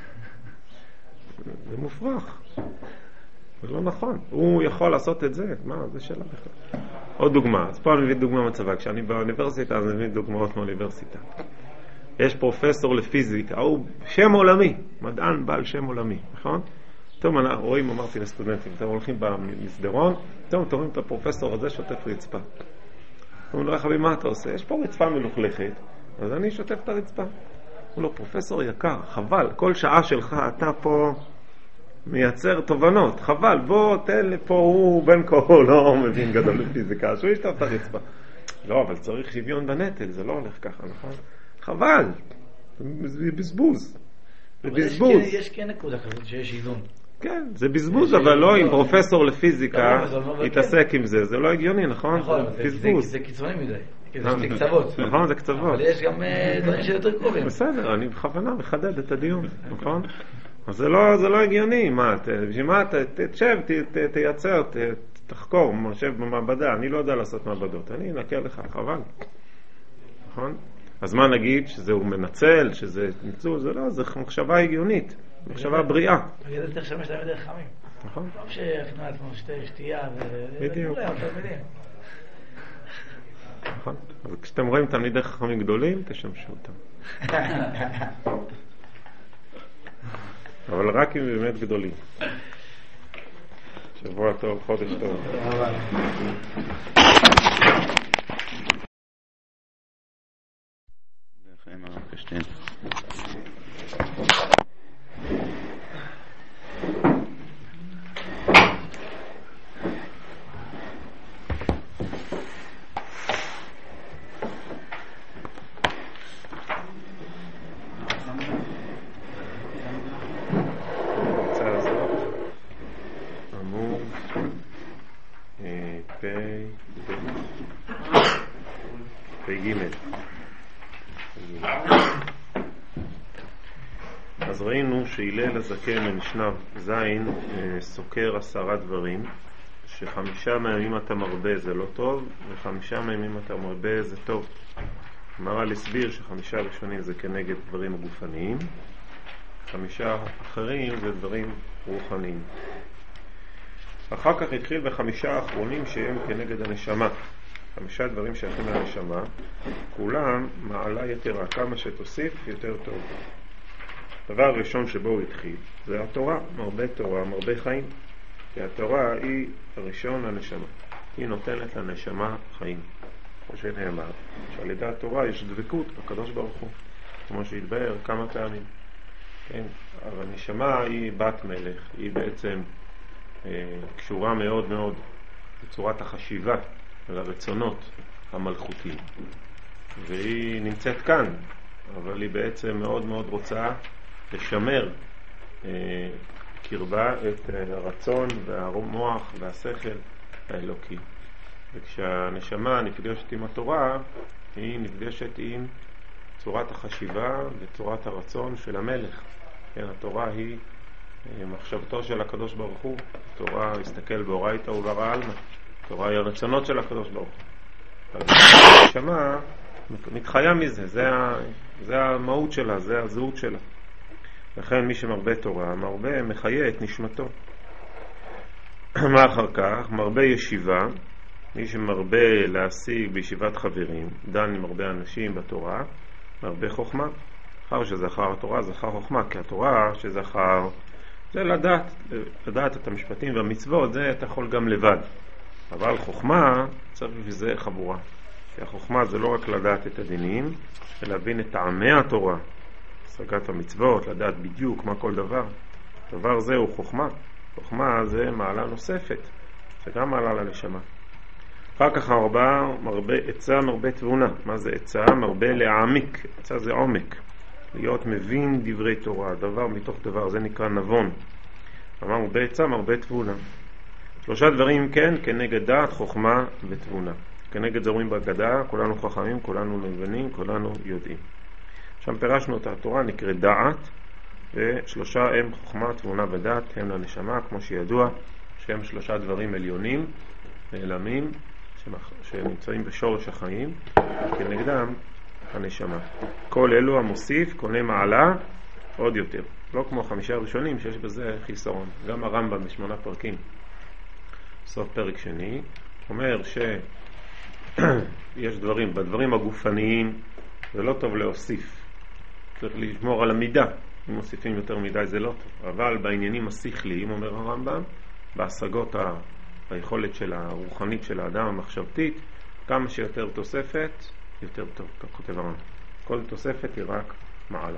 זה מופרך. זה לא נכון. הוא יכול לעשות את זה. מה, זה שאלה בכלל. עוד דוגמה. אז פה אני מביא דוגמה מצבא. כשאני באוניברסיטה, אז אני מביא דוגמאות מאוניברסיטה. יש פרופסור לפיזיקה, הוא שם עולמי, מדען בעל שם עולמי, נכון? אתם רואים, אמרתי לסטודנטים, אתם הולכים במסדרון, אתם רואים את הפרופסור הזה שוטף רצפה. אומרים לו, חביב, מה אתה עושה? יש פה רצפה מלוכלכת, אז אני שוטף את הרצפה. הוא לא, פרופסור יקר, חבל, כל שעה שלך אתה פה מייצר תובנות, חבל, בוא תן לפה, הוא בן כה לא מבין גדול לפיזיקה, שהוא ישטוף את הרצפה. לא, אבל צריך שוויון בנטל, זה לא הולך ככה, נכון? חבל, זה בזבוז. זה בזבוז. יש כן נקודה כזאת שיש איזון. כן, זה בזבוז, אבל לא עם פרופסור לפיזיקה יתעסק עם זה, זה לא הגיוני, נכון? נכון, זה קיצוני מדי, זה קצוות. נכון, זה קצוות. אבל יש גם דברים שיותר קרובים. בסדר, אני בכוונה מחדד את הדיון, נכון? אז זה לא הגיוני, בשביל מה, תשב, תייצר, תחקור, יושב במעבדה, אני לא יודע לעשות מעבדות, אני אנקר לך, חבל. נכון? אז מה נגיד? שזה הוא מנצל, שזה ניצול, זה לא, זה מחשבה הגיונית, מחשבה בריאה. בגלל זה צריך לשמש להם דרך חמים. נכון. לא שיפנו לעצמו שתייה בדיוק. תלמידים. נכון. אז כשאתם רואים תלמידי חכמים גדולים, תשמשו אותם. אבל רק אם באמת גדולים. שבוע טוב, חודש טוב. חיים הרב קשטיין. אז ראינו שהילל הזקן במשנה זין סוקר 10 דברים, ש5 מהימים אתה מרבה זה לא טוב, ו5 מהימים אתה מרבה זה טוב. המהר"ל הסביר ש5 ראשונים זה כנגד דברים גופניים, 5 אחרים זה דברים רוחניים. אחר כך התחיל ב5 האחרונים שהם כנגד הנשמה. 5 דברים שייכים לנשמה, כולם מעלה יתרה, כמה שתוסיף יותר טוב. דבר ראשון שבו הוא התחיל זה התורה, מרבה חיים. כי התורה היא הראשון לנשמה, היא נותנת לנשמה חיים. כמו שנאמר, שעל ידי התורה יש דבקות בקדוש ברוך הוא, כמו שהתבהר כמה פעמים. כן? אבל הנשמה היא בת מלך, היא בעצם קשורה מאוד מאוד בצורת החשיבה לרצונות המלכותיים. והיא נמצאת כאן, אבל היא בעצם מאוד מאוד רוצה לשמר קרבה את הרצון והמוח והשכל האלוקי. וכשהנשמה נפגשת עם התורה, היא נפגשת עם צורת החשיבה וצורת הרצון של המלך. כן, התורה היא מחשבתו של הקדוש ברוך הוא. התורה הסתכל באורייתא וברא עלמא. התורה היא הרצונות של הקדוש ברוך הוא. הנשמה מתחיה מזה, זה המהות שלה, זה הזהות שלה. לכן מי שמרבה תורה, מרבה מחיה את נשמתו. מה אחר כך? מרבה ישיבה, מי שמרבה להשיג בישיבת חברים, דן עם הרבה אנשים בתורה, מרבה חוכמה. אחר שזכר התורה, זכר חוכמה, כי התורה שזכר זה לדעת את המשפטים והמצוות, זה אתה יכול גם לבד. אבל חוכמה צריך בזה חבורה. כי החוכמה זה לא רק לדעת את הדינים, אלא להבין את טעמי התורה. השגת המצוות, לדעת בדיוק מה כל דבר. דבר זה הוא חוכמה. חוכמה זה מעלה נוספת. זה גם מעלה לנשמה. אחר כך מרבה עצה, מרבה תבונה. מה זה עצה? מרבה להעמיק. עצה זה עומק. להיות מבין דברי תורה. דבר מתוך דבר. זה נקרא נבון. אמר מרבה עצה, מרבה תבונה. 3 דברים כן, כנגד דעת, חוכמה ותבונה. כנגד זורים בהגדה, כולנו חכמים, כולנו מבינים, כולנו יודעים. שם פירשנו את התורה, נקרא דעת, ו3 הם חוכמה, תבונה ודעת, הם לנשמה, כמו שידוע, שהם 3 דברים עליונים, נעלמים, שנמצאים בשורש החיים, וכנגדם הנשמה. כל אלו המוסיף, קונה מעלה, עוד יותר. לא כמו 5 הראשונים, שיש בזה חיסרון. גם הרמב"ם ב8 פרקים, סוף פרק שני, אומר שיש דברים, בדברים הגופניים, זה לא טוב להוסיף. צריך לשמור על המידה. אם מוסיפים יותר מדי זה לא טוב. אבל בעניינים השכליים, אומר הרמב"ם, בהשגות היכולת של הרוחנית של האדם המחשבתית, כמה שיותר תוספת, יותר טוב, כך כותב הרמב"ם. כל תוספת היא רק מעלה.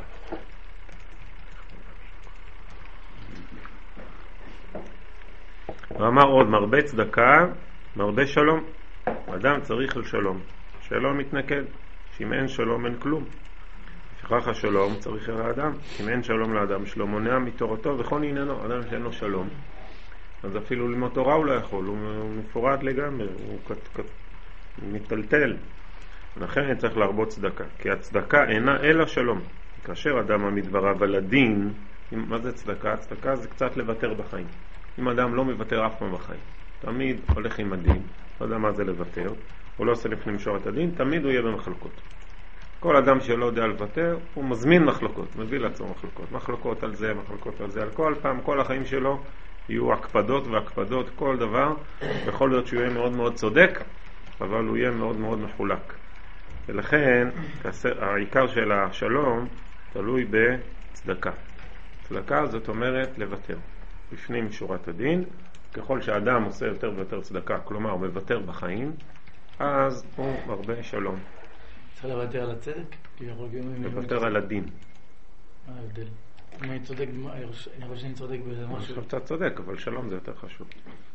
ואמר עוד, מרבה צדקה, מרבה שלום. אדם צריך לשלום. שלום מתנקד. שאם אין שלום אין כלום. לפיכך השלום צריך האדם. אם אין שלום לאדם, שלום מונע מתורתו וכל עניינו. אדם שאין לו שלום, אז אפילו ללמוד תורה הוא לא יכול. הוא מפורד לגמרי, הוא מטלטל. לכן צריך להרבות צדקה. כי הצדקה אינה אלא שלום. כאשר אדם המדבריו על הדין, מה זה צדקה? צדקה זה קצת לוותר בחיים. אם אדם לא מוותר אף פעם בחיים, תמיד הולך עם הדין, לא יודע מה זה לוותר, הוא לא עושה לפנים משורת הדין, תמיד הוא יהיה במחלוקות. כל אדם שלא יודע לוותר, הוא מזמין מחלוקות, מביא לעצמו מחלוקות. מחלוקות על זה, מחלוקות על זה, על כל פעם, כל החיים שלו יהיו הקפדות והקפדות, כל דבר, יכול להיות שהוא יהיה מאוד מאוד צודק, אבל הוא יהיה מאוד מאוד מחולק. ולכן, העיקר של השלום תלוי בצדקה. צדקה זאת אומרת לוותר. לפנים שורת הדין, ככל שהאדם עושה יותר ויותר צדקה, כלומר הוא מוותר בחיים, אז הוא מרבה שלום. צריך לוותר על הצדק? לוותר על הדין. מה ההבדל? אם אני צודק, אני חושב שאני צודק בזה משהו. עכשיו אתה צודק, אבל שלום זה יותר חשוב.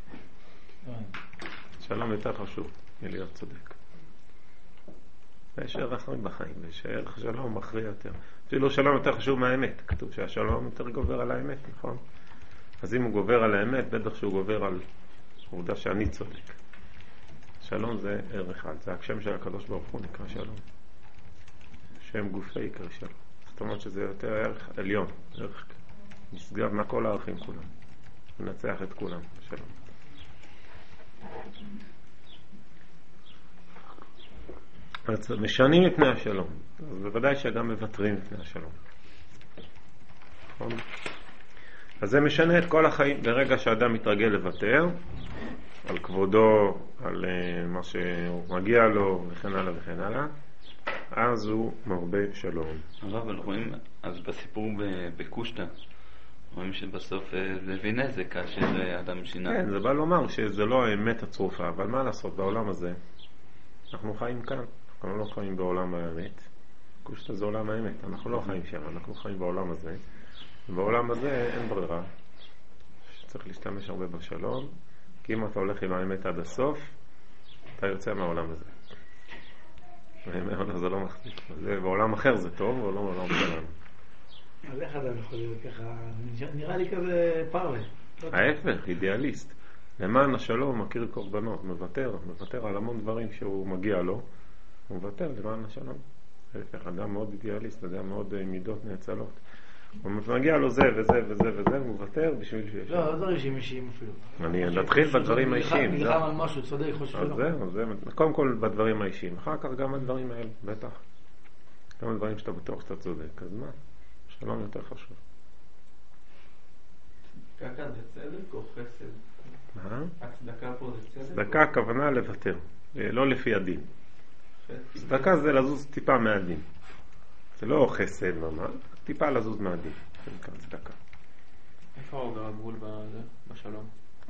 שלום יותר חשוב מלהיות צודק. יש ערך בחיים, יש ערך שלום מכריע יותר. אפילו שלום יותר חשוב מהאמת. כתוב שהשלום יותר גובר על האמת, נכון? אז אם הוא גובר על האמת, בטח שהוא גובר על עובדה שאני צודק. שלום זה ערך על, זה השם של הקדוש ברוך הוא נקרא שלום. שם גופי יקרא שלום. זאת אומרת שזה יותר ערך עליון, ערך נשגב מהכל הערכים כולם. מנצח את כולם, שלום. אז משנים מפני השלום, אז בוודאי שגם מבטרים מפני השלום. נכון? אז זה משנה את כל החיים. ברגע שהאדם מתרגל לוותר על כבודו, על מה שמגיע לו וכן הלאה וכן הלאה, אז הוא מרבה שלום. אבל רואים, אז בסיפור בקושטא, רואים שבסוף זה הביא נזק כאשר אדם שינה. כן, זה בא לומר שזה לא האמת הצרופה, אבל מה לעשות בעולם הזה? אנחנו חיים כאן, אנחנו לא חיים בעולם האמת. קושטא זה עולם האמת, אנחנו לא חיים שם, אנחנו חיים בעולם הזה. בעולם הזה אין ברירה, צריך להשתמש הרבה בשלום, כי אם אתה הולך עם האמת עד הסוף, אתה יוצא מהעולם הזה. זה לא מחזיק. בעולם אחר זה טוב, אבל לא בעולם שלנו. אז איך אדם יכול להיות ככה? נראה לי כזה פרווה. ההפך, אידיאליסט. למען השלום מכיר קורבנות, מוותר על המון דברים שהוא מגיע לו, הוא מוותר למען השלום. ההפך, אדם מאוד אידיאליסט, אדם מאוד מידות נאצלות. הוא מגיע לו זה וזה וזה וזה, הוא מוותר בשביל שיש. לא, דברים שהם אישיים אפילו. אני נתחיל בדברים האישיים. נלחם על משהו, צודק, חושב שלא. אז זה, קודם כל בדברים האישיים. אחר כך גם הדברים האלה, בטח. גם הדברים שאתה בטוח שאתה צודק. אז מה? שלום יותר חשוב. צדקה זה צדק או חסד? מה? הצדקה פה זה צדק? צדקה הכוונה לוותר, לא לפי הדין. צדקה זה לזוז טיפה מהדין. זה לא חסד ממש, טיפה לזוז מהדין. זה נקרא צדקה. איפה עובר הגבול בשלום?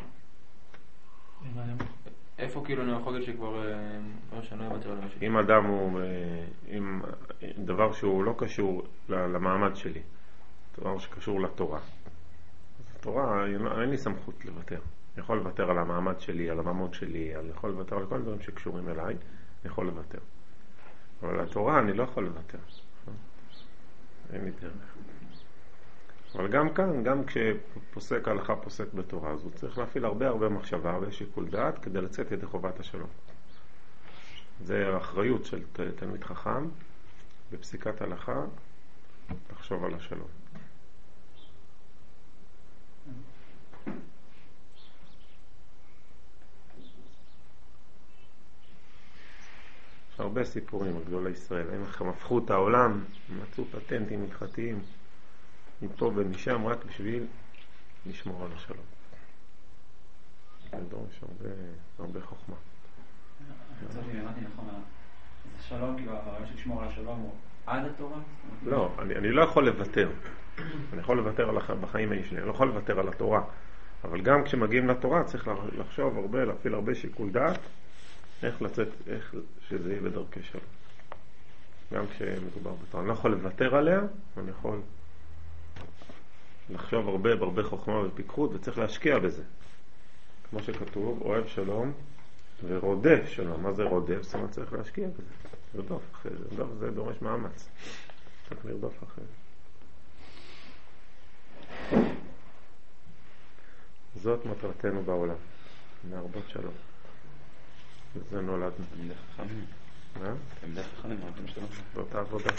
איפה כאילו אני יכול להגיד שכבר שאני לא אוותר על המשהו? אם אדם הוא עם דבר שהוא לא קשור למעמד שלי, דבר שקשור לתורה, אז התורה, אין לי סמכות לוותר. אני יכול לוותר על המעמד שלי, על המעמוד שלי, אני יכול לוותר על כל דברים שקשורים אליי, אני יכול לוותר. אבל לתורה אני לא יכול לוותר. אין לי דרך. אבל גם כאן, גם כשפוסק הלכה פוסק בתורה, אז הוא צריך להפעיל הרבה מחשבה ושיקול דעת כדי לצאת ידי חובת השלום. זה האחריות של תלמיד חכם בפסיקת הלכה, לחשוב על השלום. יש הרבה סיפורים על גדולי ישראל, הם הפכו את העולם, מצאו פטנטים הלכתיים מפה ומשם רק בשביל לשמור על השלום. יש הרבה חוכמה. אני הבנתי נכון, זה שלום, כאילו הרעיון של לשמור על השלום הוא עד התורה? לא, אני לא יכול לוותר. אני יכול לוותר בחיים האישיים, אני לא יכול לוותר על התורה. אבל גם כשמגיעים לתורה צריך לחשוב הרבה, להפעיל הרבה שיקול דעת, איך לצאת, איך שזה יהיה בדרכי שלום. גם כשמדובר בתורה. אני לא יכול לוותר עליה, אני יכול לחשוב הרבה חוכמה ופיקחות, וצריך להשקיע בזה. כמו שכתוב, אוהב שלום ורודף שלום. מה זה רודף? זאת אומרת, צריך להשקיע בזה. לרדוף אחרי זה. לרדוף זה דורש מאמץ. צריך לרדוף אחרי זה. זאת מטרתנו בעולם. להרבות שלום. וזה נולדנו. תלמידי חכמים. מה? תלמידי חכמים, אוהבים שלום. זאת העבודה.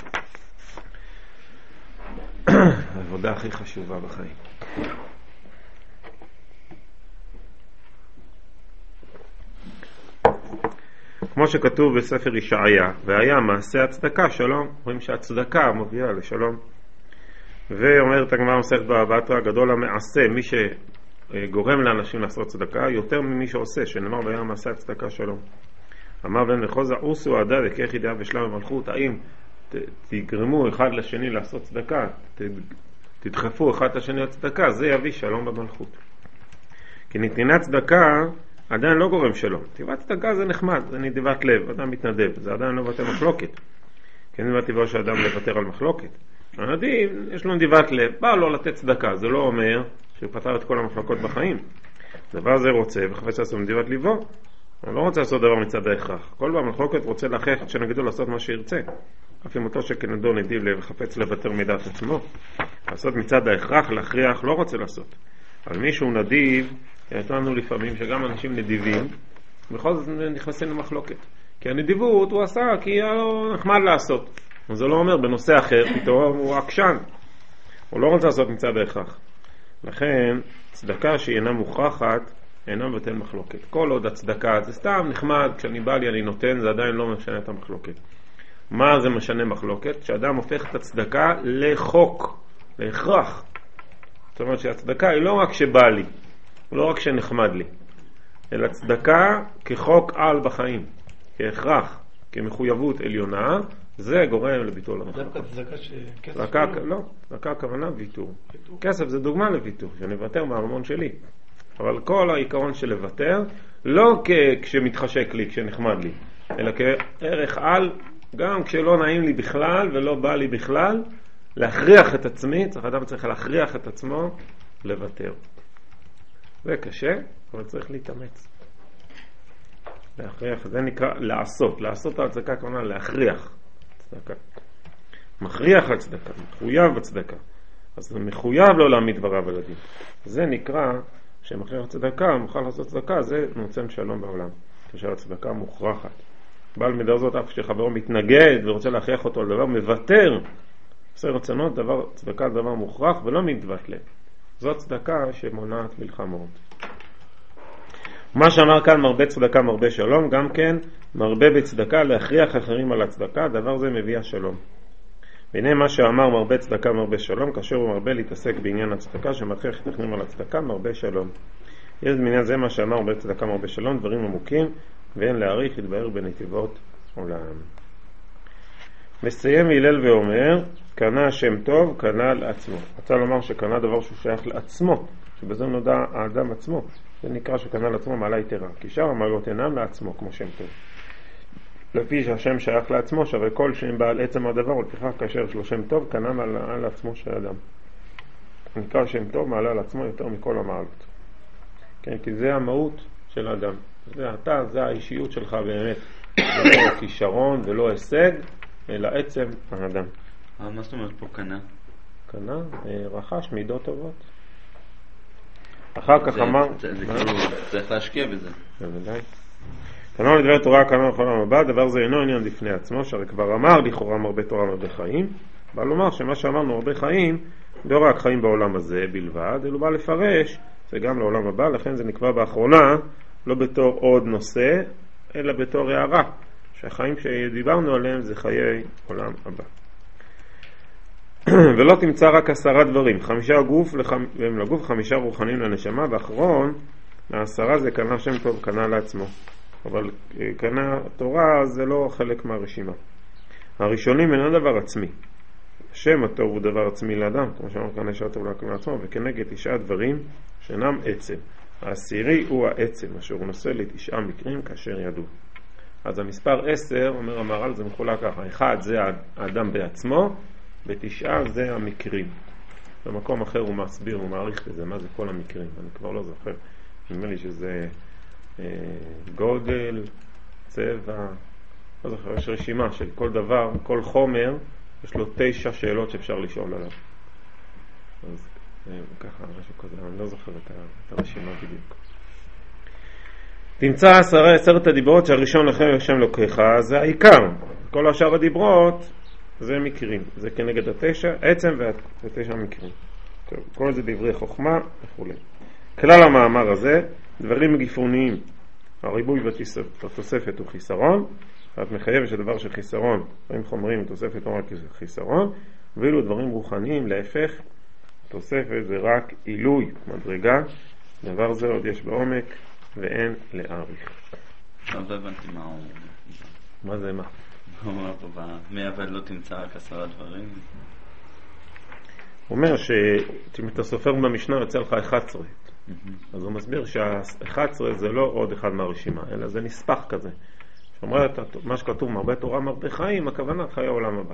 העבודה הכי חשובה בחיים. כמו שכתוב בספר ישעיה, והיה מעשה הצדקה שלום, רואים שהצדקה מובילה לשלום. ואומרת הגמרא מסכת בבא בתרא, גדול המעשה, מי שגורם לאנשים לעשות צדקה, יותר ממי שעושה, שנאמר והיה מעשה הצדקה שלום. אמר בן מחוזה, עושו עדה לכך ידיעה ושלם המלכות, האם תגרמו אחד לשני לעשות צדקה, תדחפו אחד לשני לצדקה, זה יביא שלום במלכות. כי נתינת צדקה עדיין לא גורם שלום. נתיבת צדקה זה נחמד, זה נדיבת לב, אדם מתנדב, זה עדיין לא מבטא מחלוקת. כי נדיבת טבעו שאדם לוותר על מחלוקת. הנדיב, יש לו נדיבת לב, בא לו לתת צדקה, זה לא אומר שהוא פתר את כל המחלוקות בחיים. דבר זה רוצה וחפץ לעשות נדיבת ליבו, הוא לא רוצה לעשות דבר מצד ההכרח. כל במחלוקת רוצה להכריח שנגדו לעשות מה שירצה. אף אם אותו שכנדו נדיב לב וחפץ לוותר מדעת עצמו. לעשות מצד ההכרח, להכריח, לא רוצה לעשות. אבל מישהו נדיב, יש לנו לפעמים שגם אנשים נדיבים, בכל זאת נכנסים למחלוקת. כי הנדיבות הוא עשה כי היה לו נחמד לעשות. זה לא אומר בנושא אחר, פתאום הוא עקשן. הוא לא רוצה לעשות מצד ההכרח. לכן, צדקה שהיא אינה מוכרחת, אינה מבטל מחלוקת. כל עוד הצדקה, זה סתם נחמד, כשאני בא לי אני נותן, זה עדיין לא משנה את המחלוקת. מה זה משנה מחלוקת? שאדם הופך את הצדקה לחוק, להכרח. זאת אומרת שהצדקה היא לא רק שבא לי, לא רק שנחמד לי, אלא צדקה כחוק על בחיים, כהכרח, כמחויבות עליונה, זה גורם לביטול המחלוקת. דווקא צדקה שכסף לא, צדקה הכוונה ויתור. כסף זה דוגמה לויתור, שאני אוותר מהארמון שלי. אבל כל העיקרון של לוותר, לא כשמתחשק לי, כשנחמד לי, אלא כערך על, גם כשלא נעים לי בכלל ולא בא לי בכלל, להכריח את עצמי, אדם צריך להכריח את עצמו לוותר. זה קשה, אבל צריך להתאמץ. להכריח, זה נקרא לעשות. לעשות על צדקה כמובן להכריח צדקה. מכריח על צדקה, מחויב בצדקה. אז זה מחויב לא להעמיד דבריו על הדין. זה נקרא שמכריח צדקה, מוכרח לעשות צדקה, זה נותן שלום בעולם. כאשר הצדקה מוכרחת. בעל מידה זאת אף שחברו מתנגד ורוצה להכריח אותו לדבר, מוותר. עושה רצונות, צדקה זה דבר מוכרח ולא מתוות לב. זאת צדקה שמונעת מלחמות. מה שאמר כאן מרבה צדקה מרבה שלום, גם כן מרבה בצדקה להכריח אחרים על הצדקה, דבר זה מביא השלום. והנה מה שאמר מרבה צדקה מרבה שלום, כאשר הוא מרבה להתעסק בעניין הצדקה שמכריח את אחרים על הצדקה מרבה שלום. יש בעניין זה מה שאמר מרבה צדקה מרבה שלום, דברים עמוקים ואין להעריך, יתבהר בנתיבות עולם. מסיים הלל ואומר, קנה השם טוב, קנה לעצמו. רצה לומר שקנה דבר שהוא שייך לעצמו, שבזה נודע האדם עצמו. זה נקרא שקנה לעצמו מעלה יתרה, כי שאר המעלות אינם לעצמו כמו שם טוב. לפי שהשם שייך לעצמו, שווה כל שם בעל עצם הדבר, ולפיכך כאשר יש לו שם טוב, קנה מעלה לעצמו של האדם. נקרא שם טוב, מעלה לעצמו יותר מכל המעלות. כן, כי זה המהות של האדם. זה האישיות שלך באמת. זה לא כישרון ולא הישג, אלא עצם האדם. מה זאת אומרת פה קנה? קנה, רכש מידות טובות. אחר כך אמר... זה כאילו, צריך להשקיע בזה. בוודאי. קנה לדבר תורה, קנה לכל העולם הבא, דבר זה אינו עניין לפני עצמו, שהרי כבר אמר לכאורה מרבה תורה מרבה חיים, בא לומר שמה שאמרנו מרבה חיים, לא רק חיים בעולם הזה בלבד, אלא בא לפרש, זה גם לעולם הבא, לכן זה נקבע באחרונה, לא בתור עוד נושא, אלא בתור הערה, שהחיים שדיברנו עליהם זה חיי עולם הבא. ולא תמצא רק 10 דברים, 5 לגוף, 5 רוחנים לנשמה, ואחרון, 10 זה קנה שם טוב, קנה לעצמו. אבל קנה תורה זה לא חלק מהרשימה. הראשונים אינם דבר עצמי. השם הטוב הוא דבר עצמי לאדם, כמו שאמר קנה שם טוב לקנה לעצמו, וכנגד 9 דברים שאינם עצם. העשירי הוא העצם, אשר הוא נושא ל9 מקרים כאשר ידעו. אז המספר 10, אומר המהר"ל, זה מחולק ככה. 1 זה האדם בעצמו, ו9 זה המקרים. במקום אחר הוא מסביר, הוא מעריך לזה, מה זה כל המקרים. אני כבר לא זוכר. נדמה לי שזה גודל, צבע, לא זוכר, יש רשימה של כל דבר, כל חומר, יש לו 9 שאלות שאפשר לשאול עליו. אז ככה, משהו כזה, אני לא זוכר את הרשימה בדיוק. תמצא 10 הדיברות שהראשון לכם השם לוקחה, זה העיקר. כל השאר הדיברות זה מקרים, זה כנגד 9, עצם ו9 מקרים. טוב, כל זה דברי חוכמה וכו'. כלל המאמר הזה, דברים גפרוניים הריבוי בתוספת הוא חיסרון, את מחייבת שדבר של חיסרון, דברים חומריים תוספת לא רק חיסרון, ואילו דברים רוחניים להפך, תוספת זה רק עילוי, מדרגה, דבר זה עוד יש בעומק ואין להאריך. לא הבנתי מה הוא... מה זה מה? הוא אומר פה, מעבד לא תמצא רק 10 דברים. הוא אומר שאם אתה סופר במשנה יוצא לך 11. אז הוא מסביר שה-11 זה לא עוד אחד מהרשימה, אלא זה נספח כזה. שאומרת, מה שכתוב מרבה תורה מרבה חיים, הכוונה חיי העולם הבא.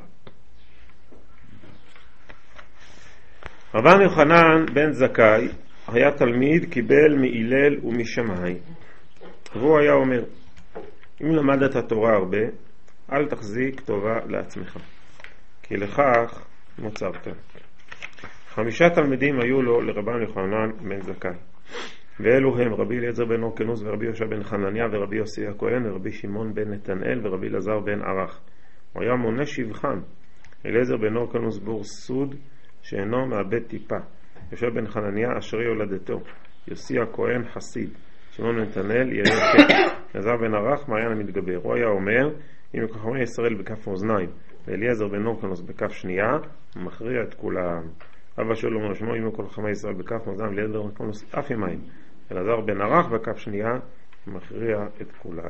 רבן יוחנן בן זכאי היה תלמיד, קיבל מהלל ומשמאי. והוא היה אומר, אם למדת התורה הרבה, אל תחזיק טובה לעצמך, כי לכך נוצרת. 5 תלמידים היו לו לרבן יוחנן בן זכאי, ואלו הם רבי אליעזר בן הורקנוס ורבי יהושע בן חנניה ורבי יוסי הכהן ורבי שמעון בן נתנאל ורבי אלעזר בן ערך. הוא היה מונה שבחן. אליעזר בן הורקנוס בור סוד שאינו מאבד טיפה, יהושע בן חנניה אשרי הולדתו, יוסי הכהן חסיד, שמעון בן נתנאל ירא קטע, אלעזר בן ערך מעיין המתגבר. הוא היה אומר, אם חכמי ישראל בכף אוזניים ואליעזר בן הורקנוס בכף שנייה, הוא מכריע את כולם. אבא שלו אומר שמו, אם כל חכמי ישראל בכף אוזניים ואליעזר בן הורקנוס אף ימיים, אלעזר בן ערך בכף שנייה, הוא מכריע את כולם.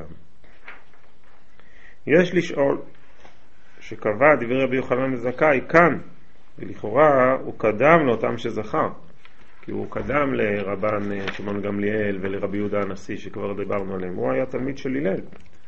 יש לשאול שקבע דברי רבי יוחנן בן זכאי כאן, ולכאורה הוא קדם לאותם שזכר, כי הוא קדם לרבן שמעון גמליאל ולרבי יהודה הנשיא שכבר דיברנו עליהם. הוא היה תלמיד של הלל,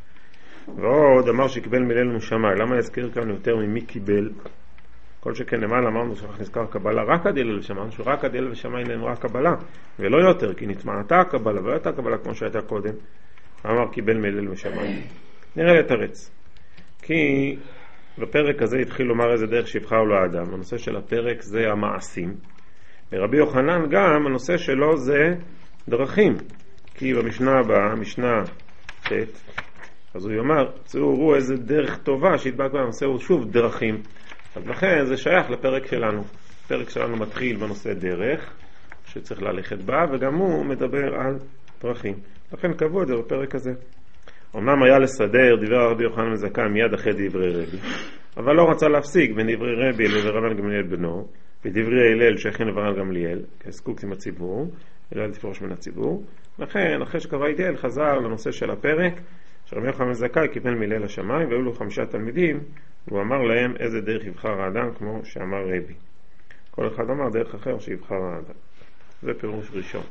ועוד אמר שקיבל מהלל ומשמאי. למה יזכיר כאן יותר ממי קיבל? כל שכן למעלה אמרנו שכך נזכר קבלה רק עד הלל ושמאי, שרק עד הלל ושמאי נאמרה קבלה ולא יותר, כי נטמעתה הקבלה ולא הייתה קבלה כמו שהייתה קודם. אמר קיבל מהלל ושמאי. נראה לתרץ, כי בפרק הזה התחיל לומר איזה דרך שיבחר לו האדם. הנושא של הפרק זה המעשים, ורבי יוחנן גם הנושא שלו זה דרכים, כי במשנה הבאה, משנה ח', אז הוא יאמר צאו איזה דרך טובה שהתבק בנושא, הוא שוב דרכים. אז לכן זה שייך לפרק שלנו. הפרק שלנו מתחיל בנושא דרך שצריך ללכת בה, וגם הוא מדבר על דרכים, לכן קבעו את זה בפרק הזה. אמנם היה לסדר דברי רבי יוחנן בן זכאי מיד אחרי דברי רבי, אבל לא רצה להפסיק בין דברי רבי לרבן גמליאל בנו ודברי הלל שהכין לרבן גמליאל כסקוק עם הציבור, הלל תפרוש מן הציבור. לכן אחרי שקבע הלל חזר לנושא של הפרק שרבי יוחנן בן זכאי קיבל מהלל השמיים, והיו לו 5 תלמידים, והוא אמר להם איזה דרך יבחר האדם, כמו שאמר רבי. כל אחד אמר דרך אחר שיבחר האדם. זה פירוש ראשון.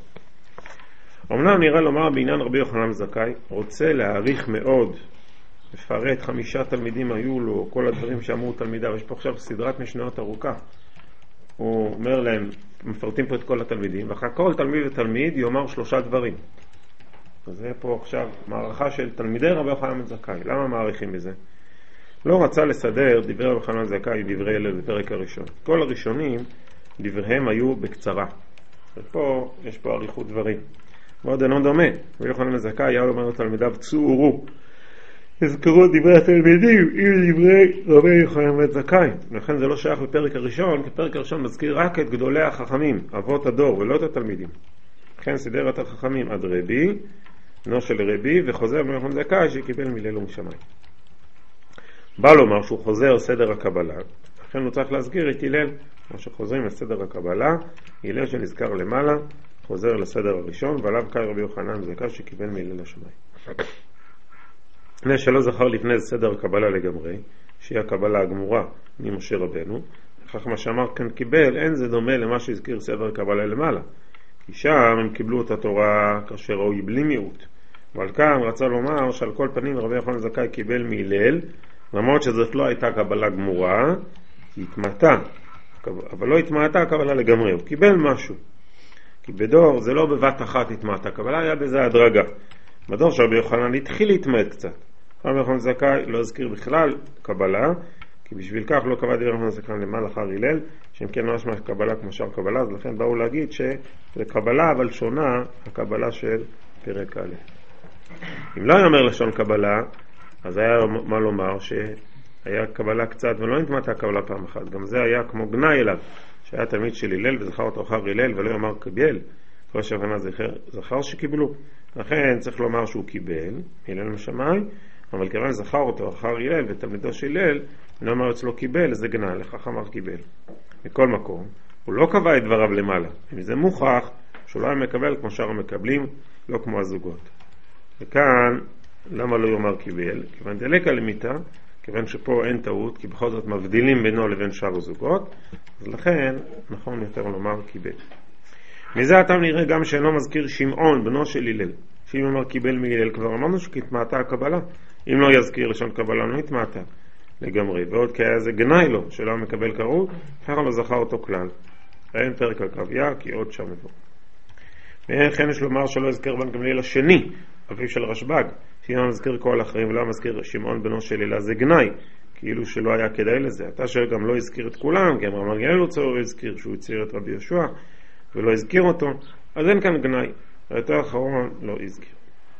אמנם נראה לומר בעניין רבי יוחנן בן זכאי, רוצה להעריך מאוד, לפרט 5 תלמידים היו לו, כל הדברים שאמרו תלמידיו. יש פה עכשיו סדרת משניות ארוכה. הוא אומר להם, מפרטים פה את כל התלמידים, ואחר כל תלמיד ותלמיד יאמר 3 דברים. אז זה פה עכשיו מערכה של תלמידי רבי יוחנן בן זכאי. למה מעריכים בזה? לא רצה לסדר דברי רבי יוחנן בן זכאי דברי הלל בפרק הראשון. כל הראשונים דבריהם היו בקצרה, ופה יש פה עריכות דברים. מאוד אינו דומה. רבי יוחנן בן זכאי היה אומר לתלמידיו צאו, יזכרו דברי התלמידים עם דברי רבי יוחנן בן זכאי. לכן זה לא שייך לפרק הראשון, כי פרק הראשון מזכיר רק את גדולי החכמים, אבות הדור, ולא את התלמידים. לכן סידר את החכמים עד רבי, בנו של רבי, וחוזר רבי יוחנן בן זכאי שקיבל מהלל ומשמאי. בא לומר שהוא חוזר סדר הקבלה, לכן הוא צריך להזכיר את הלל. כמו שחוזרים לסדר הקבלה, הלל שנזכר למעלה חוזר לסדר הראשון, ועליו קאי רבי יוחנן בן זכאי שקיבל מהלל השמאי. שלא זכר לפני סדר הקבלה לגמרי, שהיא הקבלה הגמורה ממשה רבנו, כך מה שאמר כאן קיבל, אין זה דומה למה שהזכיר סדר הקבלה למעלה, כי שם הם קיבלו את התורה כאשר ראוי בלי מיעוט. ועל כאן רצה לומר שעל כל פנים רבי יוחנן בן זכאי קיבל מהלל, למרות שזאת לא הייתה קבלה גמורה, היא התמעטה, אבל לא התמעטה הקבלה לגמרי, הוא קיבל משהו. כי בדור זה לא בבת אחת התמעטה, הקבלה היה בזה הדרגה. בדור שרבי יוחנן התחיל להתמעט קצת. רבי יוחנן בן זכאי לא הזכיר בכלל קבלה, כי בשביל כך לא קבע דברי רבי יוחנן בן זכאי למעלה אחר הלל, שהם כן ממש קבלה כמו שאר קבלה, אז לכן באו להגיד שזה קבלה אבל שונה הקבלה של פרק א'. אם לא יאמר לשון קבלה, אז היה מה לומר שהיה קבלה קצת ולא נתמעטה קבלה פעם אחת. גם זה היה כמו גנאי אליו, שהיה תלמיד של הלל וזכר אותו אחר הלל ולא יאמר קיבל, כל שבנה זכר שקיבלו. לכן צריך לומר שהוא קיבל הלל משמיים, אבל כיוון זכר אותו אחר הלל ותלמידו של הלל, לא אמר אצלו קיבל, זה גנאי, לכך אמר קיבל. מכל מקום, הוא לא קבע את דבריו למעלה, וזה מוכח שהוא לא היה מקבל כמו שאר המקבלים, לא כמו הזוגות. וכאן, למה לא יאמר קיבל? כיוון דלק על מיתה, כיוון שפה אין טעות, כי בכל זאת מבדילים בינו לבין שאר הזוגות, אז לכן נכון יותר לומר קיבל. מזה אתם נראה גם שאינו מזכיר שמעון בנו של הלל. שאם אמר קיבל מהלל, כבר אמרנו שכתמעתה הקבלה. אם לא יזכיר לשון קבלה, לא התמעתה לגמרי. ועוד כי היה זה גנאי לו, שלא מקבל קרוב, ככה לא זכר אותו כלל. אין פרק הקרביה, כי עוד שם יבוא. וכן יש לומר שלא יזכיר בן גמליאל השני, אביו של רשב"ג, שאם מזכיר כל אחרים ולא מזכיר שמעון בנו של הלל, זה גנאי, כאילו שלא היה כדאי לזה. אתה שגם לא הזכיר את כולם, כי אמר מרגל לא הזכיר שהוא הציר את רבי יהושע ולא הזכיר אותו, אז אין כאן גנאי. היותר האחרון לא הזכיר.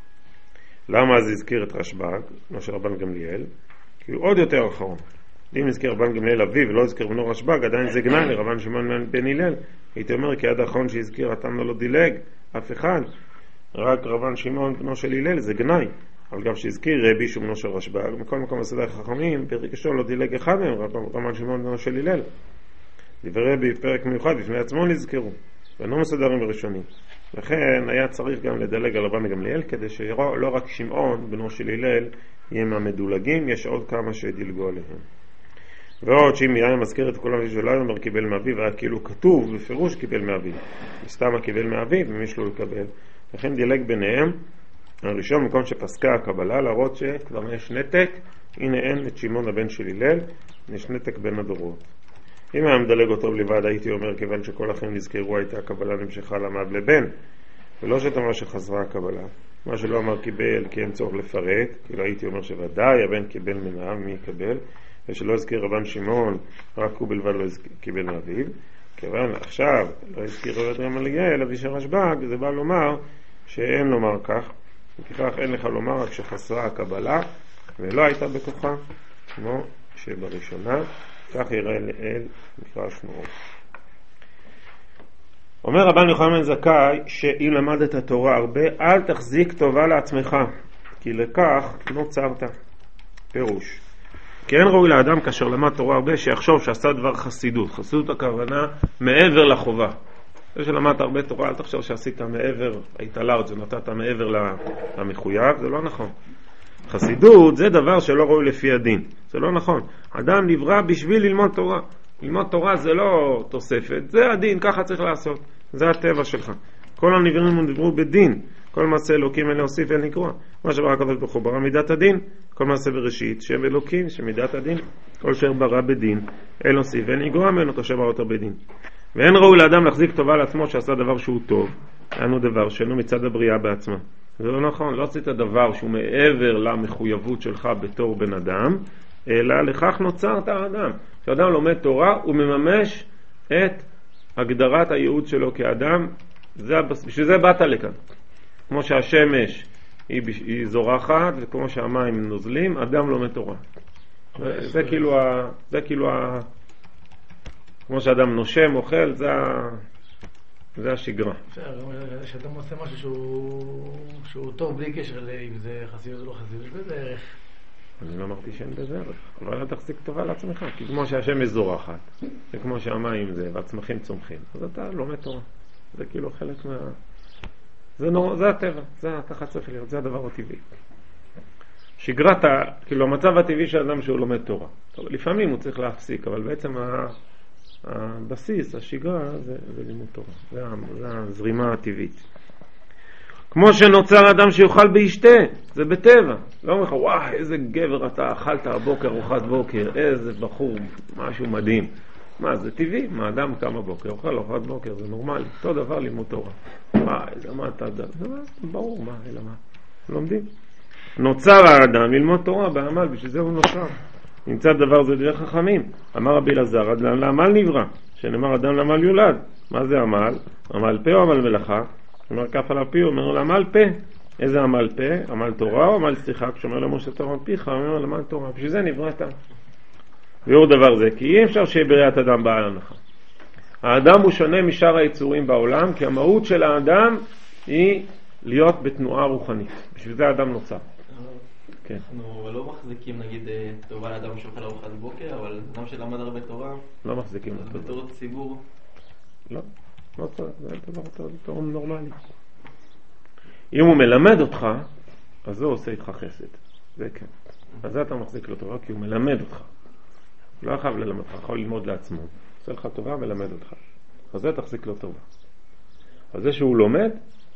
למה אז הזכיר את רשב"ג, לא של רבן גמליאל? כי הוא עוד יותר אחרון. אם הזכיר רבן גמליאל אביו ולא הזכיר בנו רשב"ג, עדיין זה גנאי לרבן שמעון בן הלל. הייתי אומר, כי עד האחרון שהזכיר אתם לא דילג, אף אחד. רק רבן שמעון בנו של הלל זה גנאי. אבל גם שהזכיר רבי שהוא בנו של רשב"ג, מכל מקום הסדר החכמים, ברגשו לא דילג אחד מהם, רבן שמעון בנו של הלל. דברי רבי פרק מיוחד בפני עצמו נזכרו, ואינו מסודרים בראשונים. לכן היה צריך גם לדלג על רבן גמליאל, כדי שלא רק שמעון בנו של הלל יהיה מהמדולגים, יש עוד כמה שדילגו עליהם. ועוד שאם היה מזכיר את כולם שלא היה אומר קיבל מאביו, היה כאילו כתוב בפירוש קיבל מאביו, סתם קיבל מאביו ומי שלא לקבל. לכן דילג ביניהם הראשון במקום שפסקה הקבלה, להראות שכבר יש נתק. הנה אין את שמעון הבן של הלל, יש נתק בין הדורות. אם היה מדלג אותו לבד, הייתי אומר כיוון שכל אחרים נזכרו, הייתה הקבלה נמשכה למד לבן, ולא שתאמר שחזרה הקבלה. מה שלא אמר קיבל כי אין צורך לפרט, כאילו הייתי אומר שוודאי הבן קיבל מנהב, מי יקבל, ושלא הזכיר רבן שמעון, רק הוא בלבד לא קיבל מאביו. כיוון עכשיו לא הזכיר רבן גמליאל אבי של רשב"ג, זה בא לומר שאין לומר כך, וכך אין לך לומר רק שחסרה הקבלה ולא הייתה בכוחה, כמו שבראשונה. כך יראה לאל מקרא שמועות. אומר רבן יוחנן בן זכאי, שאם למדת התורה הרבה, אל תחזיק טובה לעצמך, כי לכך נוצרת. פירוש. כי אין ראוי לאדם כאשר למד תורה הרבה שיחשוב שעשה דבר חסידות. חסידות הכוונה מעבר לחובה. זה שלמדת הרבה תורה, אל תחשוב שעשית מעבר, היית לאוד, זה נתת מעבר למחויב, זה לא נכון. חסידות זה דבר שלא ראוי לפי הדין, זה לא נכון. אדם נברא בשביל ללמוד תורה. ללמוד תורה זה לא תוספת, זה הדין, ככה צריך לעשות, זה הטבע שלך. כל הנבראים נבראו בדין, כל מעשה אלוקים אין להוסיף אין לקרוא. מה שברא הקדוש ברוך הוא ברא מידת הדין, כל מעשה בראשית שם אלוקים שמידת הדין, כל אשר ברא בדין אין להוסיף אין לגרוע ממנו כאשר ברא אותו בדין. ואין ראוי לאדם להחזיק טובה לעצמו שעשה דבר שהוא טוב, אינו דבר שאינו מצד הבריאה בעצמה. זה לא נכון, לא עשית דבר שהוא מעבר למחויבות שלך בתור בן אדם, אלא לכך נוצרת האדם. כשאדם לומד תורה הוא מממש את הגדרת הייעוד שלו כאדם, בשביל זה באת לכאן. כמו שהשמש היא זורחת וכמו שהמים נוזלים, אדם לומד תורה. זה כאילו כמו שאדם נושם, אוכל, זה השגרה. שאתה מוצא משהו שהוא טוב בלי קשר אם זה חסידות או לא חסידות, יש בזה ערך. אני לא אמרתי שאין בזה ערך, אבל אל תחזיק טובה לעצמך, כי כמו שהשמש זורחת, וכמו שהמים זה, והצמחים צומחים, אז אתה לומד תורה. זה כאילו חלק זה הטבע, זה ככה צריך להיות, זה הדבר הטבעי. שגרת, כאילו המצב הטבעי של אדם שהוא לומד תורה. לפעמים הוא צריך להפסיק, אבל בעצם הבסיס, השגרה, זה לימוד תורה. זה הזרימה הטבעית. כמו שנוצר אדם שיוכל בישתה, זה בטבע. לא אומר לך, וואי, איזה גבר אתה אכלת הבוקר, ארוחת בוקר, איזה בחור, משהו מדהים. מה, זה טבעי? מה, אדם קם בבוקר, אוכל ארוחת בוקר, זה נורמלי. אותו דבר לימוד תורה. איזה מה אתה יודע? זה ברור, מה, אלא מה? לומדים. נוצר האדם ללמוד תורה בעמל, בשביל זה הוא נוצר. נמצא דבר זה דרך חכמים. אמר רבי אלעזר, אדם לעמל נברא, שנאמר אדם לעמל יולד. מה זה עמל? עמל פה או עמל מלאכה? אומר כף על הפי, אומר לו עמל פה. איזה עמל פה? עמל תורה או עמל שיחה? כשאומר למשה תורה פיך, אומר עמל תורה. בשביל זה נבראת. ויור דבר זה, כי אי אפשר שבריאת אדם בעל הנחה. האדם הוא שונה משאר היצורים בעולם, כי המהות של האדם היא להיות בתנועה רוחנית. בשביל זה האדם נוצר. כן. אנחנו לא מחזיקים נגיד טובה לאדם שאוכל ארוחת בוקר, אבל אדם שלמד הרבה תורה, לא מחזיקים אותו. בתור ציבור. לא, לא צריך, זה דבר נורמלי. אם הוא מלמד אותך, אז הוא עושה איתך חסד. זה כן. אז זה אתה מחזיק לו טובה, כי הוא מלמד אותך. לא חייב ללמד אותך, יכול ללמוד לעצמו. עושה לך טובה, מלמד אותך. אז זה תחזיק לו טובה. אז זה שהוא לומד,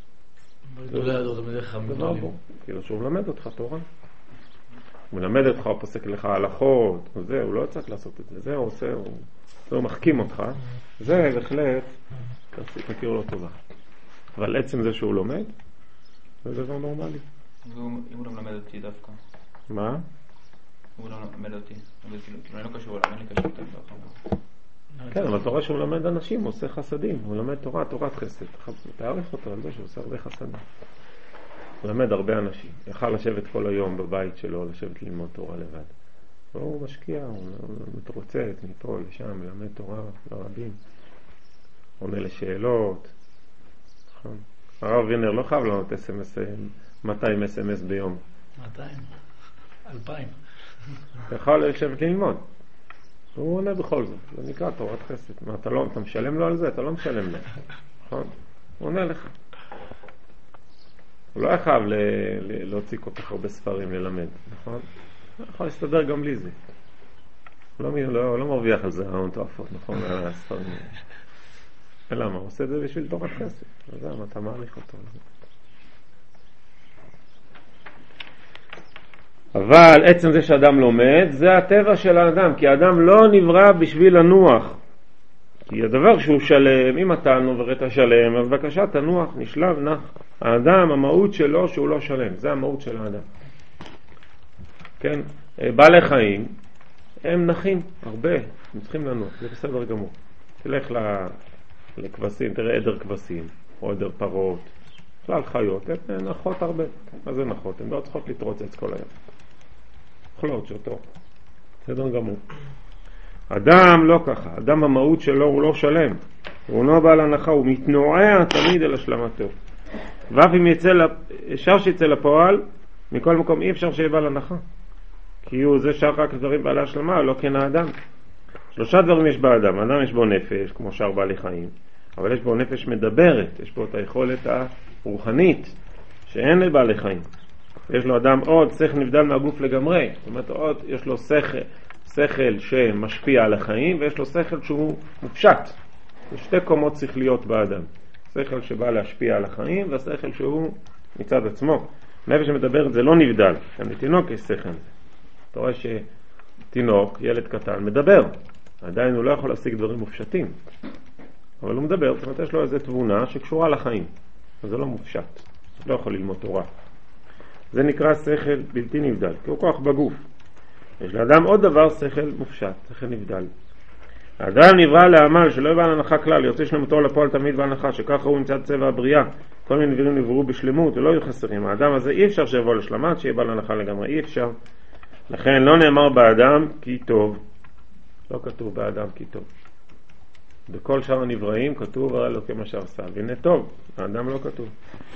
כאילו שהוא מלמד אותך תורה. הוא מלמד אותך, הוא פוסק לך הלכות, הוא לא צריך לעשות את זה. זה הוא עושה, הוא מחכים אותך. זה בהחלט, תכיר לו טובה. אבל עצם זה שהוא לומד, זה דבר נורמלי. אם הוא לא מלמד אותי דווקא. מה? הוא לא מלמד אותי. אני לא קשור אליו, אין לי קשור אותם. כן, אבל אתה רואה שהוא מלמד אנשים, הוא עושה חסדים. הוא מלמד תורה, תורת חסד. תעריך אותו על זה שהוא עושה הרבה חסדים. הוא מלמד הרבה אנשים. יכל לשבת כל היום בבית שלו, לשבת ללמוד תורה לבד. הוא משקיע, הוא מתרוצץ מפה לשם, מלמד תורה לרבים. עונה לשאלות. הרב וינר לא חייב לענות 200 SMS ביום. 200? 2,000. יכול לשבת ללמוד. הוא עונה בכל זאת. זה נקרא תורת חסד. מה, אתה משלם לו על זה? אתה לא משלם לו. נכון? הוא עונה לך. הוא לא חייב להוציא כל כך הרבה ספרים ללמד. נכון? הוא יכול להסתדר גם בלי זה. הוא לא מרוויח על זה ההון תועפות. נכון? על הספרים. למה? הוא עושה את זה בשביל תורת חסד. אז למה? אתה מעריך אותו. אבל עצם זה שאדם לומד, זה הטבע של האדם, כי האדם לא נברא בשביל לנוח. כי הדבר שהוא שלם, אם אתה נובראת שלם, אז בבקשה תנוח, נשלב, נח. האדם, המהות שלו שהוא לא שלם, זה המהות של האדם. כן? בעלי חיים, הם נחים הרבה, הם צריכים לנוח, זה בסדר גמור. תלך לכבשים, תראה עדר כבשים, או עדר פרות, בכלל חיות, הן נחות הרבה. מה זה נחות? הן לא צריכות להתרוצץ כל היום. אוכלות שאותו. בסדר גמור. אדם לא ככה. אדם המהות שלו הוא לא שלם. הוא לא בעל הנחה, הוא מתנועע תמיד על השלמתו. ואף אם אפשר שיצא לפועל, מכל מקום אי אפשר שיהיה בעל הנחה. כי הוא זה שאר רק דברים בעלי השלמה, לא כן האדם. 3 דברים יש באדם. האדם יש בו נפש, כמו שאר בעלי חיים. אבל יש בו נפש מדברת. יש בו את היכולת הרוחנית, שאין לבעלי חיים. יש לו אדם עוד שכל נבדל מהגוף לגמרי. זאת אומרת, עוד יש לו שכל שמשפיע על החיים, ויש לו שכל שהוא מופשט. יש 2 קומות שכליות באדם. שכל שבא להשפיע על החיים, והשכל שהוא מצד עצמו. נפש שמדברת זה לא נבדל. גם לתינוק יש שכל. אתה רואה שתינוק, ילד קטן, מדבר. עדיין הוא לא יכול להשיג דברים מופשטים. אבל הוא מדבר, זאת אומרת, יש לו איזו תבונה שקשורה לחיים. אז זה לא מופשט. לא יכול ללמוד תורה. זה נקרא שכל בלתי נבדל, כי הוא כוח בגוף. יש לאדם עוד דבר, שכל מופשט, שכל נבדל. האדם נברא לעמל שלא יבא להנחה כלל, יוצא שלמותו לפועל תמיד בהנחה, שככה הוא מצד צבע הבריאה. כל מיני דברים נבראו בשלמות ולא יהיו חסרים. האדם הזה אי אפשר שיבוא לשלמת, שיהיה בא להנחה לגמרי, אי אפשר. לכן לא נאמר באדם כי טוב. לא כתוב באדם כי טוב. בכל שאר הנבראים כתוב הרי אלוקי מה שעשה. והנה טוב, האדם לא כתוב.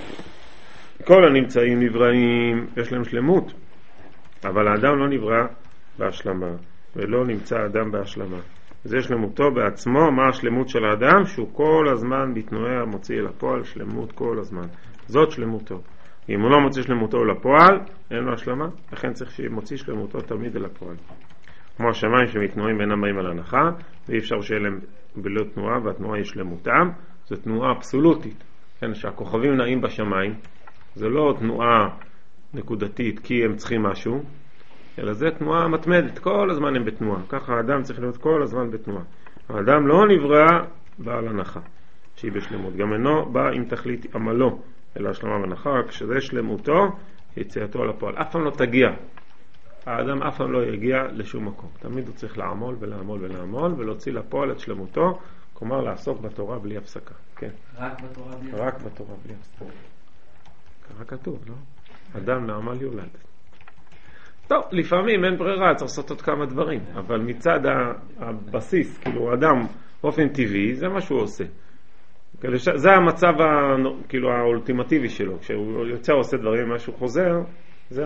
כל הנמצאים נבראים, יש להם שלמות. אבל האדם לא נברא בהשלמה, ולא נמצא האדם בהשלמה. זה שלמותו בעצמו. מה השלמות של האדם? שהוא כל הזמן מתנועע, מוציא לפועל שלמות כל הזמן. זאת שלמותו. אם הוא לא מוציא שלמותו לפועל, אין לו השלמה. לכן צריך שימוציא שלמותו תמיד לפועל. כמו השמיים שמתנועים בין הבאים על הנחה, ואי אפשר שיהיה להם בלא תנועה, והתנועה היא שלמותם. זו תנועה אבסולוטית. כן, שהכוכבים נעים בשמיים. זה לא תנועה נקודתית כי הם צריכים משהו, אלא זה תנועה מתמדת, כל הזמן הם בתנועה. ככה האדם צריך להיות כל הזמן בתנועה. האדם לא נברא בעל הנחה, שהיא בשלמות. גם אינו בא עם תכלית עמלו, אלא השלמה והנחה, כשזה שלמותו, יציאתו לפועל. אף פעם לא תגיע. האדם אף פעם לא יגיע לשום מקום. תמיד הוא צריך לעמול ולעמול ולעמול, ולהוציא לפועל את שלמותו, כלומר לעסוק בתורה בלי הפסקה. כן. רק בתורה בלי הפסקה. רק בתורה בלי הפסקה. ככה כתוב, לא? אדם מעמל יולד. טוב, לפעמים אין ברירה, צריך לעשות עוד כמה דברים, אבל מצד הבסיס, כאילו אדם באופן טבעי, זה מה שהוא עושה. זה המצב כאילו האולטימטיבי שלו. כשהוא יוצא עושה דברים משהו חוזר, זה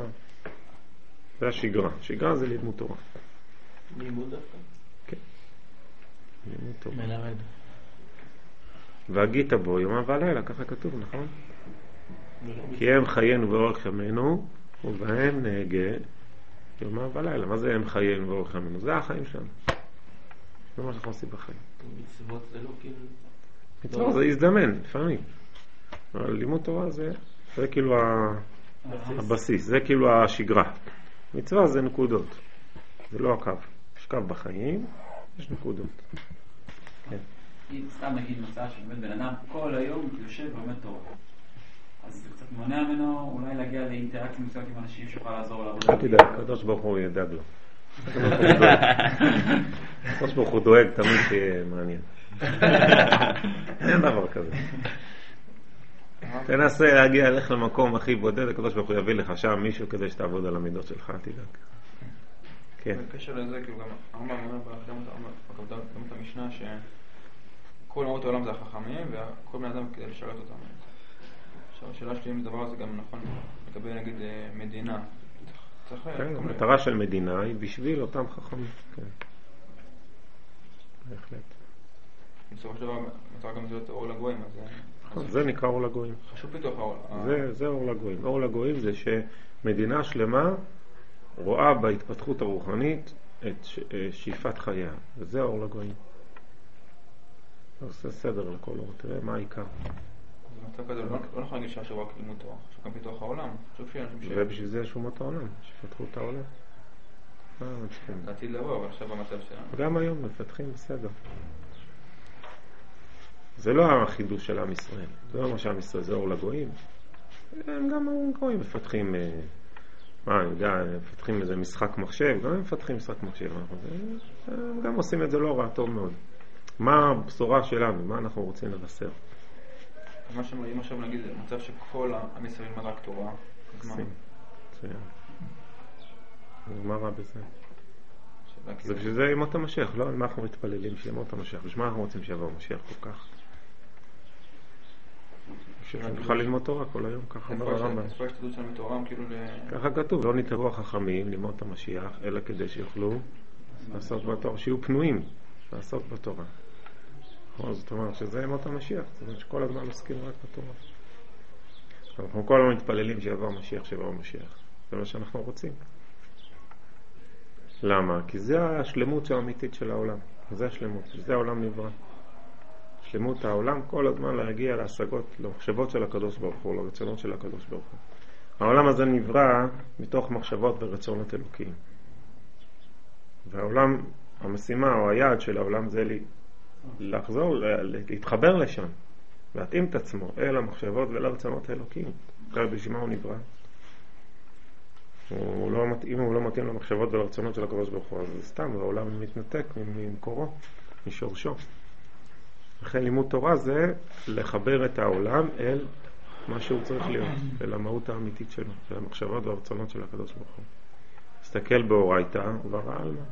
השגרה. שגרה זה לימוד תורה. לימוד דווקא? כן. לימוד תורה. מלמד. והגית בו יומם ולילה, ככה כתוב, נכון? כי הם חיינו ואורך ימינו, ובהם נהגה יומם ולילה. מה זה הם חיינו ואורך ימינו? זה החיים שלנו. זה מה שאנחנו עושים בחיים. מצוות זה לא כאילו... מצוות זה הזדמן, לפעמים. אבל לימוד תורה זה כאילו הבסיס, זה כאילו השגרה. מצווה זה נקודות, זה לא הקו. יש קו בחיים, יש נקודות. כן. אם סתם נגיד מצא שבאמת בן אדם כל היום יושב ולומד תורה, אז זה קצת מונע ממנו אולי להגיע לאינטראקציה מסוימת עם אנשים שיוכל לעזור לעבודה. אל תדאג, הקדוש ברוך הוא ידאג לו. הקדוש ברוך הוא דואג תמיד שיהיה מעניין. אין דבר כזה. תנסה להגיע לך למקום הכי בודד, הקדוש ברוך הוא יביא לך שם מישהו כדי שתעבוד על המידות שלך, אל תדאג. כן. בקשר לזה, כאילו גם הרמב"ם אומר בהקדמת המשנה שכל אומות העולם זה החכמים וכל בני אדם כדי לשרת אותם. עכשיו השאלה שלי אם הדבר הזה גם נכון לגבי נגיד מדינה. כן, המטרה של מדינה היא בשביל אותם חכמים. כן. בהחלט. בסופו של דבר מטרה גם להיות אור לגויים, אז זה נקרא אור לגויים. חשוב פיתוח האור. זה אור לגויים. אור לגויים זה שמדינה שלמה רואה בהתפתחות הרוחנית את שאיפת חייה. וזה אור לגויים. עושה סדר לכל אור. תראה מה העיקר. במצב כזה לא נכון להגיד שהשאר רק לימוד תורה, חשוב גם פיתוח העולם. ובשביל זה יש אומות העולם, שפתחו את העולם. לעתיד לבוא, אבל עכשיו במצב שלנו. גם היום מפתחים בסדר. זה לא החידוש של עם ישראל. זה לא מה שעם ישראל, זה אור לגויים. הם גם גויים מפתחים, אני יודע, מפתחים איזה משחק מחשב, גם הם מפתחים משחק מחשב. הם גם עושים את זה לא רע, טוב מאוד. מה הבשורה שלנו? מה אנחנו רוצים לבשר? אם עכשיו נגיד, מצב שכל עם ישראל ילמד רק תורה, אז מה? מה רע בזה? זה בשביל זה ימות המשיח, לא? מה אנחנו מתפללים שימות המשיח? בשביל מה אנחנו רוצים שיבוא המשיח כל כך? שנוכל ללמוד תורה כל היום, ככה אומר הרמב"ם. איפה יש תדות שלנו בתורה, כאילו ככה כתוב, לא נתערו החכמים ללמוד את המשיח, אלא כדי שיוכלו לעסוק בתורה, שיהיו פנויים לעסוק בתורה. זאת אומרת שזה ימות המשיח, זאת אומרת שכל הזמן עוסקים רק בתורה. אנחנו כל הזמן מתפללים שיבוא המשיח, שיבוא המשיח. זה מה שאנחנו רוצים. למה? כי זה השלמות האמיתית של העולם. זה השלמות, זה העולם נברא. שלמות העולם כל הזמן להגיע להשגות, למחשבות של הקדוש ברוך הוא, לרצונות של הקדוש ברוך הוא. העולם הזה נברא מתוך מחשבות ורצונות אלוקיים. והעולם, המשימה או היעד של העולם זה לחזור, להתחבר לשם, להתאים את עצמו אל המחשבות ולרצונות האלוקיים. בשביל מה הוא נברא? אם הוא לא מתאים למחשבות ולרצונות של הקדוש ברוך הוא, אז סתם, העולם מתנתק ממקורו, משורשו. לכן לימוד תורה זה לחבר את העולם אל מה שהוא צריך להיות, אל המהות האמיתית שלו, אל המחשבות והרצונות של הקדוש ברוך הוא. תסתכל באורייתא וברא עלמא.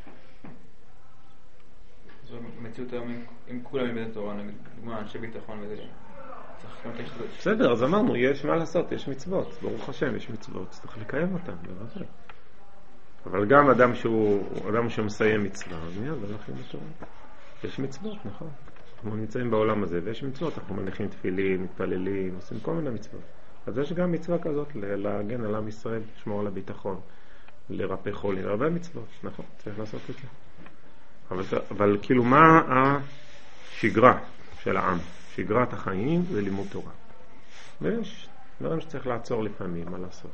זו מציאות היום עם כולם מבית התורה, נגיד, דוגמה, אנשי ביטחון וזה. בסדר, אז אמרנו, יש מה לעשות, יש מצוות, ברוך השם, יש מצוות, צריך לקיים אותן, בוודאי. אבל גם אדם שהוא מסיים מצווה, מיד הולך לימוד תורה. יש מצוות, נכון. אנחנו נמצאים בעולם הזה, ויש מצוות, אנחנו מניחים תפילין, מתפללים, עושים כל מיני מצוות. אז יש גם מצווה כזאת, להגן על עם ישראל, לשמור על הביטחון, לרפא חולים, הרבה מצוות, נכון, צריך לעשות את זה. אבל כאילו מה השגרה של העם? שגרת החיים זה לימוד תורה. ויש דברים שצריך לעצור לפעמים, מה לעשות?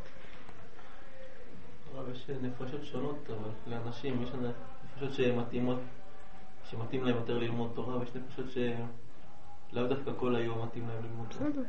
אבל יש נפשות שונות, אבל לאנשים יש נפשות שמתאים להם יותר ללמוד תורה, ויש נפשות שלאו דווקא כל היום מתאים להם ללמוד תורה. בסדר.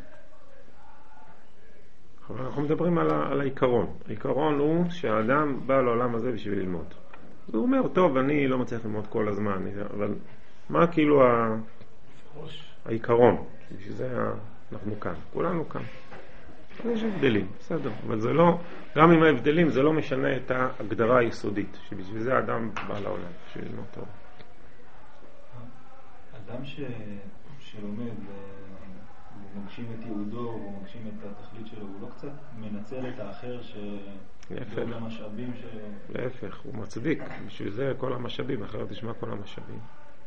אבל אנחנו מדברים על העיקרון. העיקרון הוא שהאדם בא לעולם הזה בשביל ללמוד. הוא אומר, טוב, אני לא מצליח ללמוד כל הזמן, אבל מה כאילו העיקרון? בשביל זה אנחנו כאן. כולנו כאן. יש הבדלים, בסדר. אבל זה לא, גם עם ההבדלים, זה לא משנה את ההגדרה היסודית, שבשביל זה האדם בא לעולם, בשביל ללמוד תורה. אדם שלומד ומגשים את ייעודו ומגשים את התכלית שלו, הוא לא קצת מנצל את האחר שכל המשאבים להפך, הוא מצדיק, בשביל זה כל המשאבים, אחרת תשמע כל המשאבים.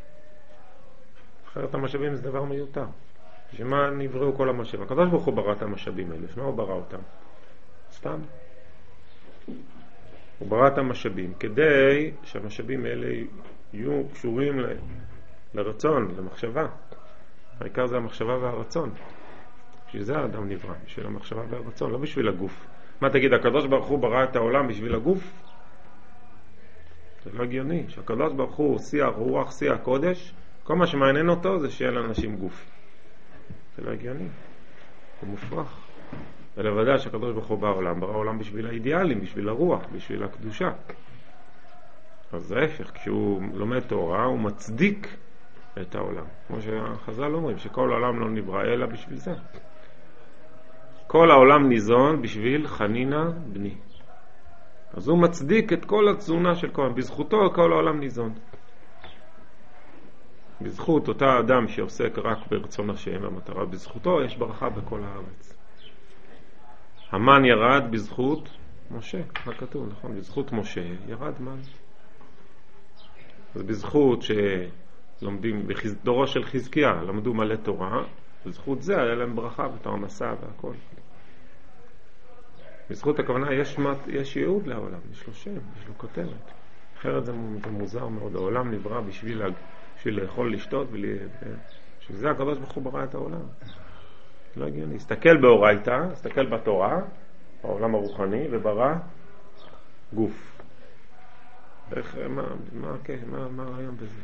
אחרת המשאבים זה דבר מיותר. בשביל מה נבראו כל המשאבים? הקדוש ברוך הוא ברא את המשאבים האלה, בשביל מה הוא ברא אותם? סתם. הוא ברא את המשאבים כדי שהמשאבים האלה יהיו קשורים לרצון, למחשבה. העיקר זה המחשבה והרצון. בשביל זה האדם נברא, בשביל המחשבה והרצון, לא בשביל הגוף. מה תגיד, הקדוש ברוך הוא ברא את העולם בשביל הגוף? זה לא הגיוני. שהקדוש ברוך הוא שיא הרוח, שיא הקודש, כל מה שמעניין אותו זה שיהיה לאנשים גוף. זה לא הגיוני. זה מופרך. ולוודא שהקדוש ברוך הוא ברא העולם בשביל האידיאלים, בשביל הרוח, בשביל הקדושה. אז זה ההפך, כשהוא לומד תורה הוא מצדיק את העולם. כמו שהחז"ל אומרים, שכל העולם לא נברא אלא בשביל זה. כל העולם ניזון בשביל חנינה בני. אז הוא מצדיק את כל התזונה של כל העולם. בזכותו כל העולם ניזון. בזכות אותה אדם שעוסק רק ברצון השם והמטרה, בזכותו יש ברכה בכל הארץ. המן ירד בזכות משה, ככה כתוב, נכון? בזכות משה ירד מן. אז בזכות שלומדים, בדורו של חזקיה, למדו מלא תורה, בזכות זה היה להם ברכה ותרנסה והכל. בזכות הכוונה יש ייעוד לעולם, יש לו שם, יש לו כותרת. אחרת זה מוזר מאוד, העולם נברא בשביל לאכול, לשתות, בשביל זה הקדוש ברוך הוא ברא את העולם. לא הגיוני. הסתכל באורייתא, הסתכל בתורה, העולם הרוחני, וברא גוף. מה הרעיון בזה?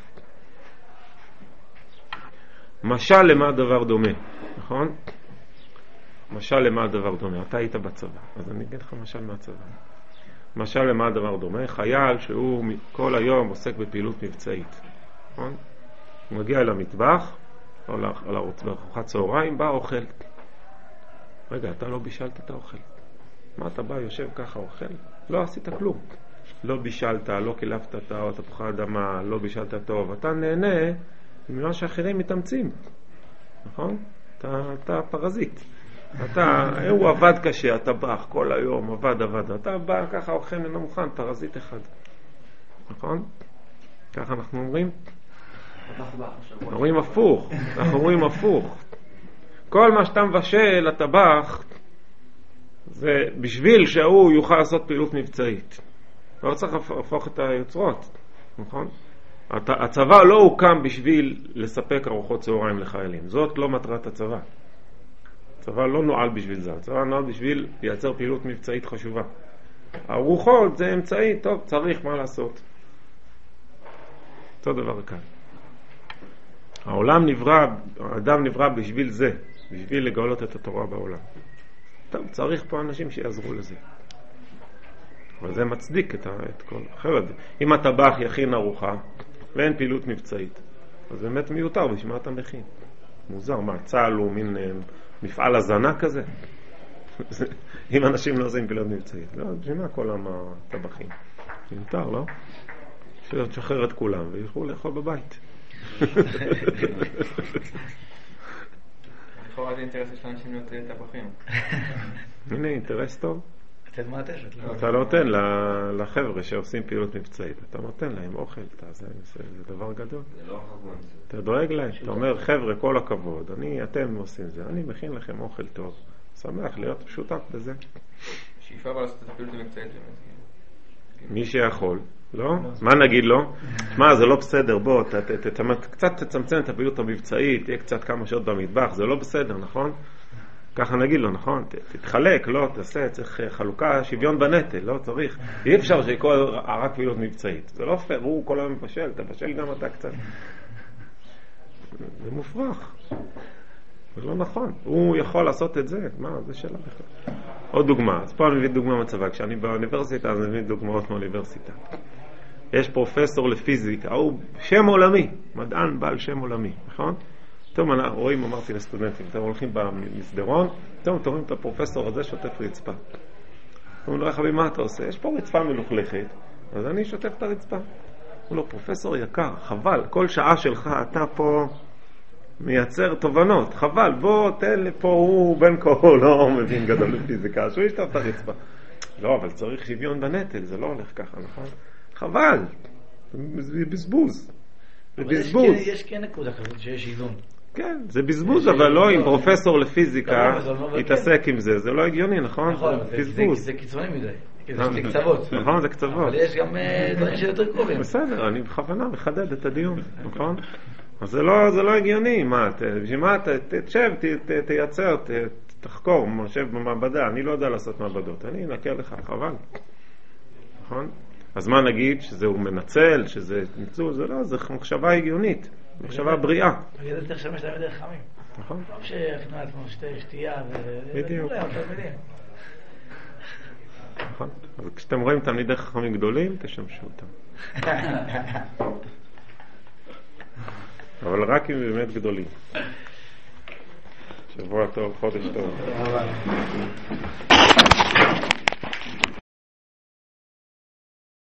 משל למה דבר דומה, נכון? משל למה דבר דומה. אתה היית בצבא, אז אני אגיד לך משל מהצבא. משל למה דבר דומה. חייל שהוא כל היום עוסק בפעילות מבצעית, נכון? הוא מגיע אל המטבח, או לארוחת צהריים, בא אוכל. רגע, אתה לא בישלת את האוכל. מה אתה בא, יושב ככה, אוכל? לא עשית כלום. לא בישלת, לא קילפת את תפוחי אדמה, לא בישלת טוב. אתה נהנה ממה שאחרים מתאמצים. נכון? אתה פרזיט. הוא עבד קשה, אתה בא כל היום, עבד. אתה בא ככה, אוכל אינו מוכן, פרזיט אחד. נכון? ככה אנחנו אומרים? אנחנו אומרים הפוך. כל מה שאתה מבשל, הטבח, זה בשביל שהוא יוכל לעשות פעילות מבצעית. לא צריך להפוך את היוצרות, נכון? הצבא לא הוקם בשביל לספק ארוחות צהריים לחיילים. זאת לא מטרת הצבא. הצבא לא נועל בשביל זה. הצבא נועל בשביל לייצר פעילות מבצעית חשובה. ארוחות זה אמצעי, טוב, צריך מה לעשות. אותו דבר כאן. העולם נברא, האדם נברא בשביל זה, בשביל לגלות את התורה בעולם. טוב, צריך פה אנשים שיעזרו לזה. אבל זה מצדיק את כל. אחרת, אם הטבח יכין ארוחה ואין פעילות מבצעית, אז באמת מיותר, בשביל מה אתה מכין? מוזר, מה, צה"ל הוא מין מפעל הזנה כזה? אם אנשים לא עושים פעילות מבצעית, לא, בשביל מה כל הטבחים? מיותר, לא? שחרר את כולם ויוכלו לאכול בבית. לכאורה זה אינטרס של אנשים להיות טבחים. הנה, אינטרס טוב. תן מעטפת. אתה לא נותן לחבר'ה שעושים פעילות מבצעית, אתה נותן להם אוכל, זה דבר גדול. זה לא חגון. אתה דואג להם, אתה אומר, חבר'ה, כל הכבוד, אתם עושים זה, אני מכין לכם אוכל טוב, שמח להיות שותף בזה. שאיפה אבל לעשות את הפעילות המבצעית. מי שיכול, לא? מה נגיד לו? מה, זה לא בסדר, בוא, קצת תצמצם את הפעילות המבצעית, תהיה קצת כמה שעות במטבח, זה לא בסדר, נכון? ככה נגיד לו, נכון? תתחלק, לא, תעשה, צריך חלוקה, שוויון בנטל, לא צריך. אי אפשר שכל רק פעילות מבצעית. זה לא פייר, הוא כל היום מבשל, תבשל גם אתה קצת. זה מופרך. זה לא נכון. הוא יכול לעשות את זה. מה, זה שאלה בכלל. עוד דוגמה. אז פה אני מביא דוגמה מצבה. כשאני באוניברסיטה, אז אני מביא דוגמאות מאוניברסיטה. יש פרופסור לפיזיקה, הוא שם עולמי, מדען בעל שם עולמי, נכון? אתם רואים, אמרתי לסטודנטים, אתם הולכים במסדרון, אתם רואים את הפרופסור הזה שוטף רצפה. הוא אומר, חביב, מה אתה עושה? יש פה רצפה מלוכלכת, אז אני שוטף את הרצפה. הוא אומר, פרופסור יקר, חבל, כל שעה שלך אתה פה מייצר תובנות, חבל, בוא תן לפה, הוא בן כה לא מבין גדול בפיזיקה, שהוא ישטוף את הרצפה. לא, אבל צריך שוויון בנטל, זה לא הולך ככה, נכון? חבל, זה בזבוז. זה בזבוז. יש כן נקודה כזאת שיש איזון. כן, זה בזבוז, אבל לא אם פרופסור לפיזיקה יתעסק עם זה, זה לא הגיוני, נכון? נכון, זה קיצוני מדי. זה קצוות. נכון, זה קצוות. אבל יש גם דברים שיותר קרובים. בסדר, אני בכוונה מחדד את הדיון, נכון? אז זה לא הגיוני, בשביל מה, תשב, תייצר, תחקור, תשב במעבדה, אני לא יודע לעשות מעבדות, אני אנקר לך, חבל. נכון? אז מה נגיד, שזה הוא מנצל, שזה ניצול, זה לא, זה מחשבה הגיונית, מחשבה בריאה. בגלל זה תשמש להם יותר חמים. נכון. לא שהכנו לעצמו שתייה בדיוק. נכון. אז כשאתם רואים תלמידי חכמים גדולים, תשמשו אותם. אבל רק אם באמת גדולים. שבוע טוב, חודש טוב.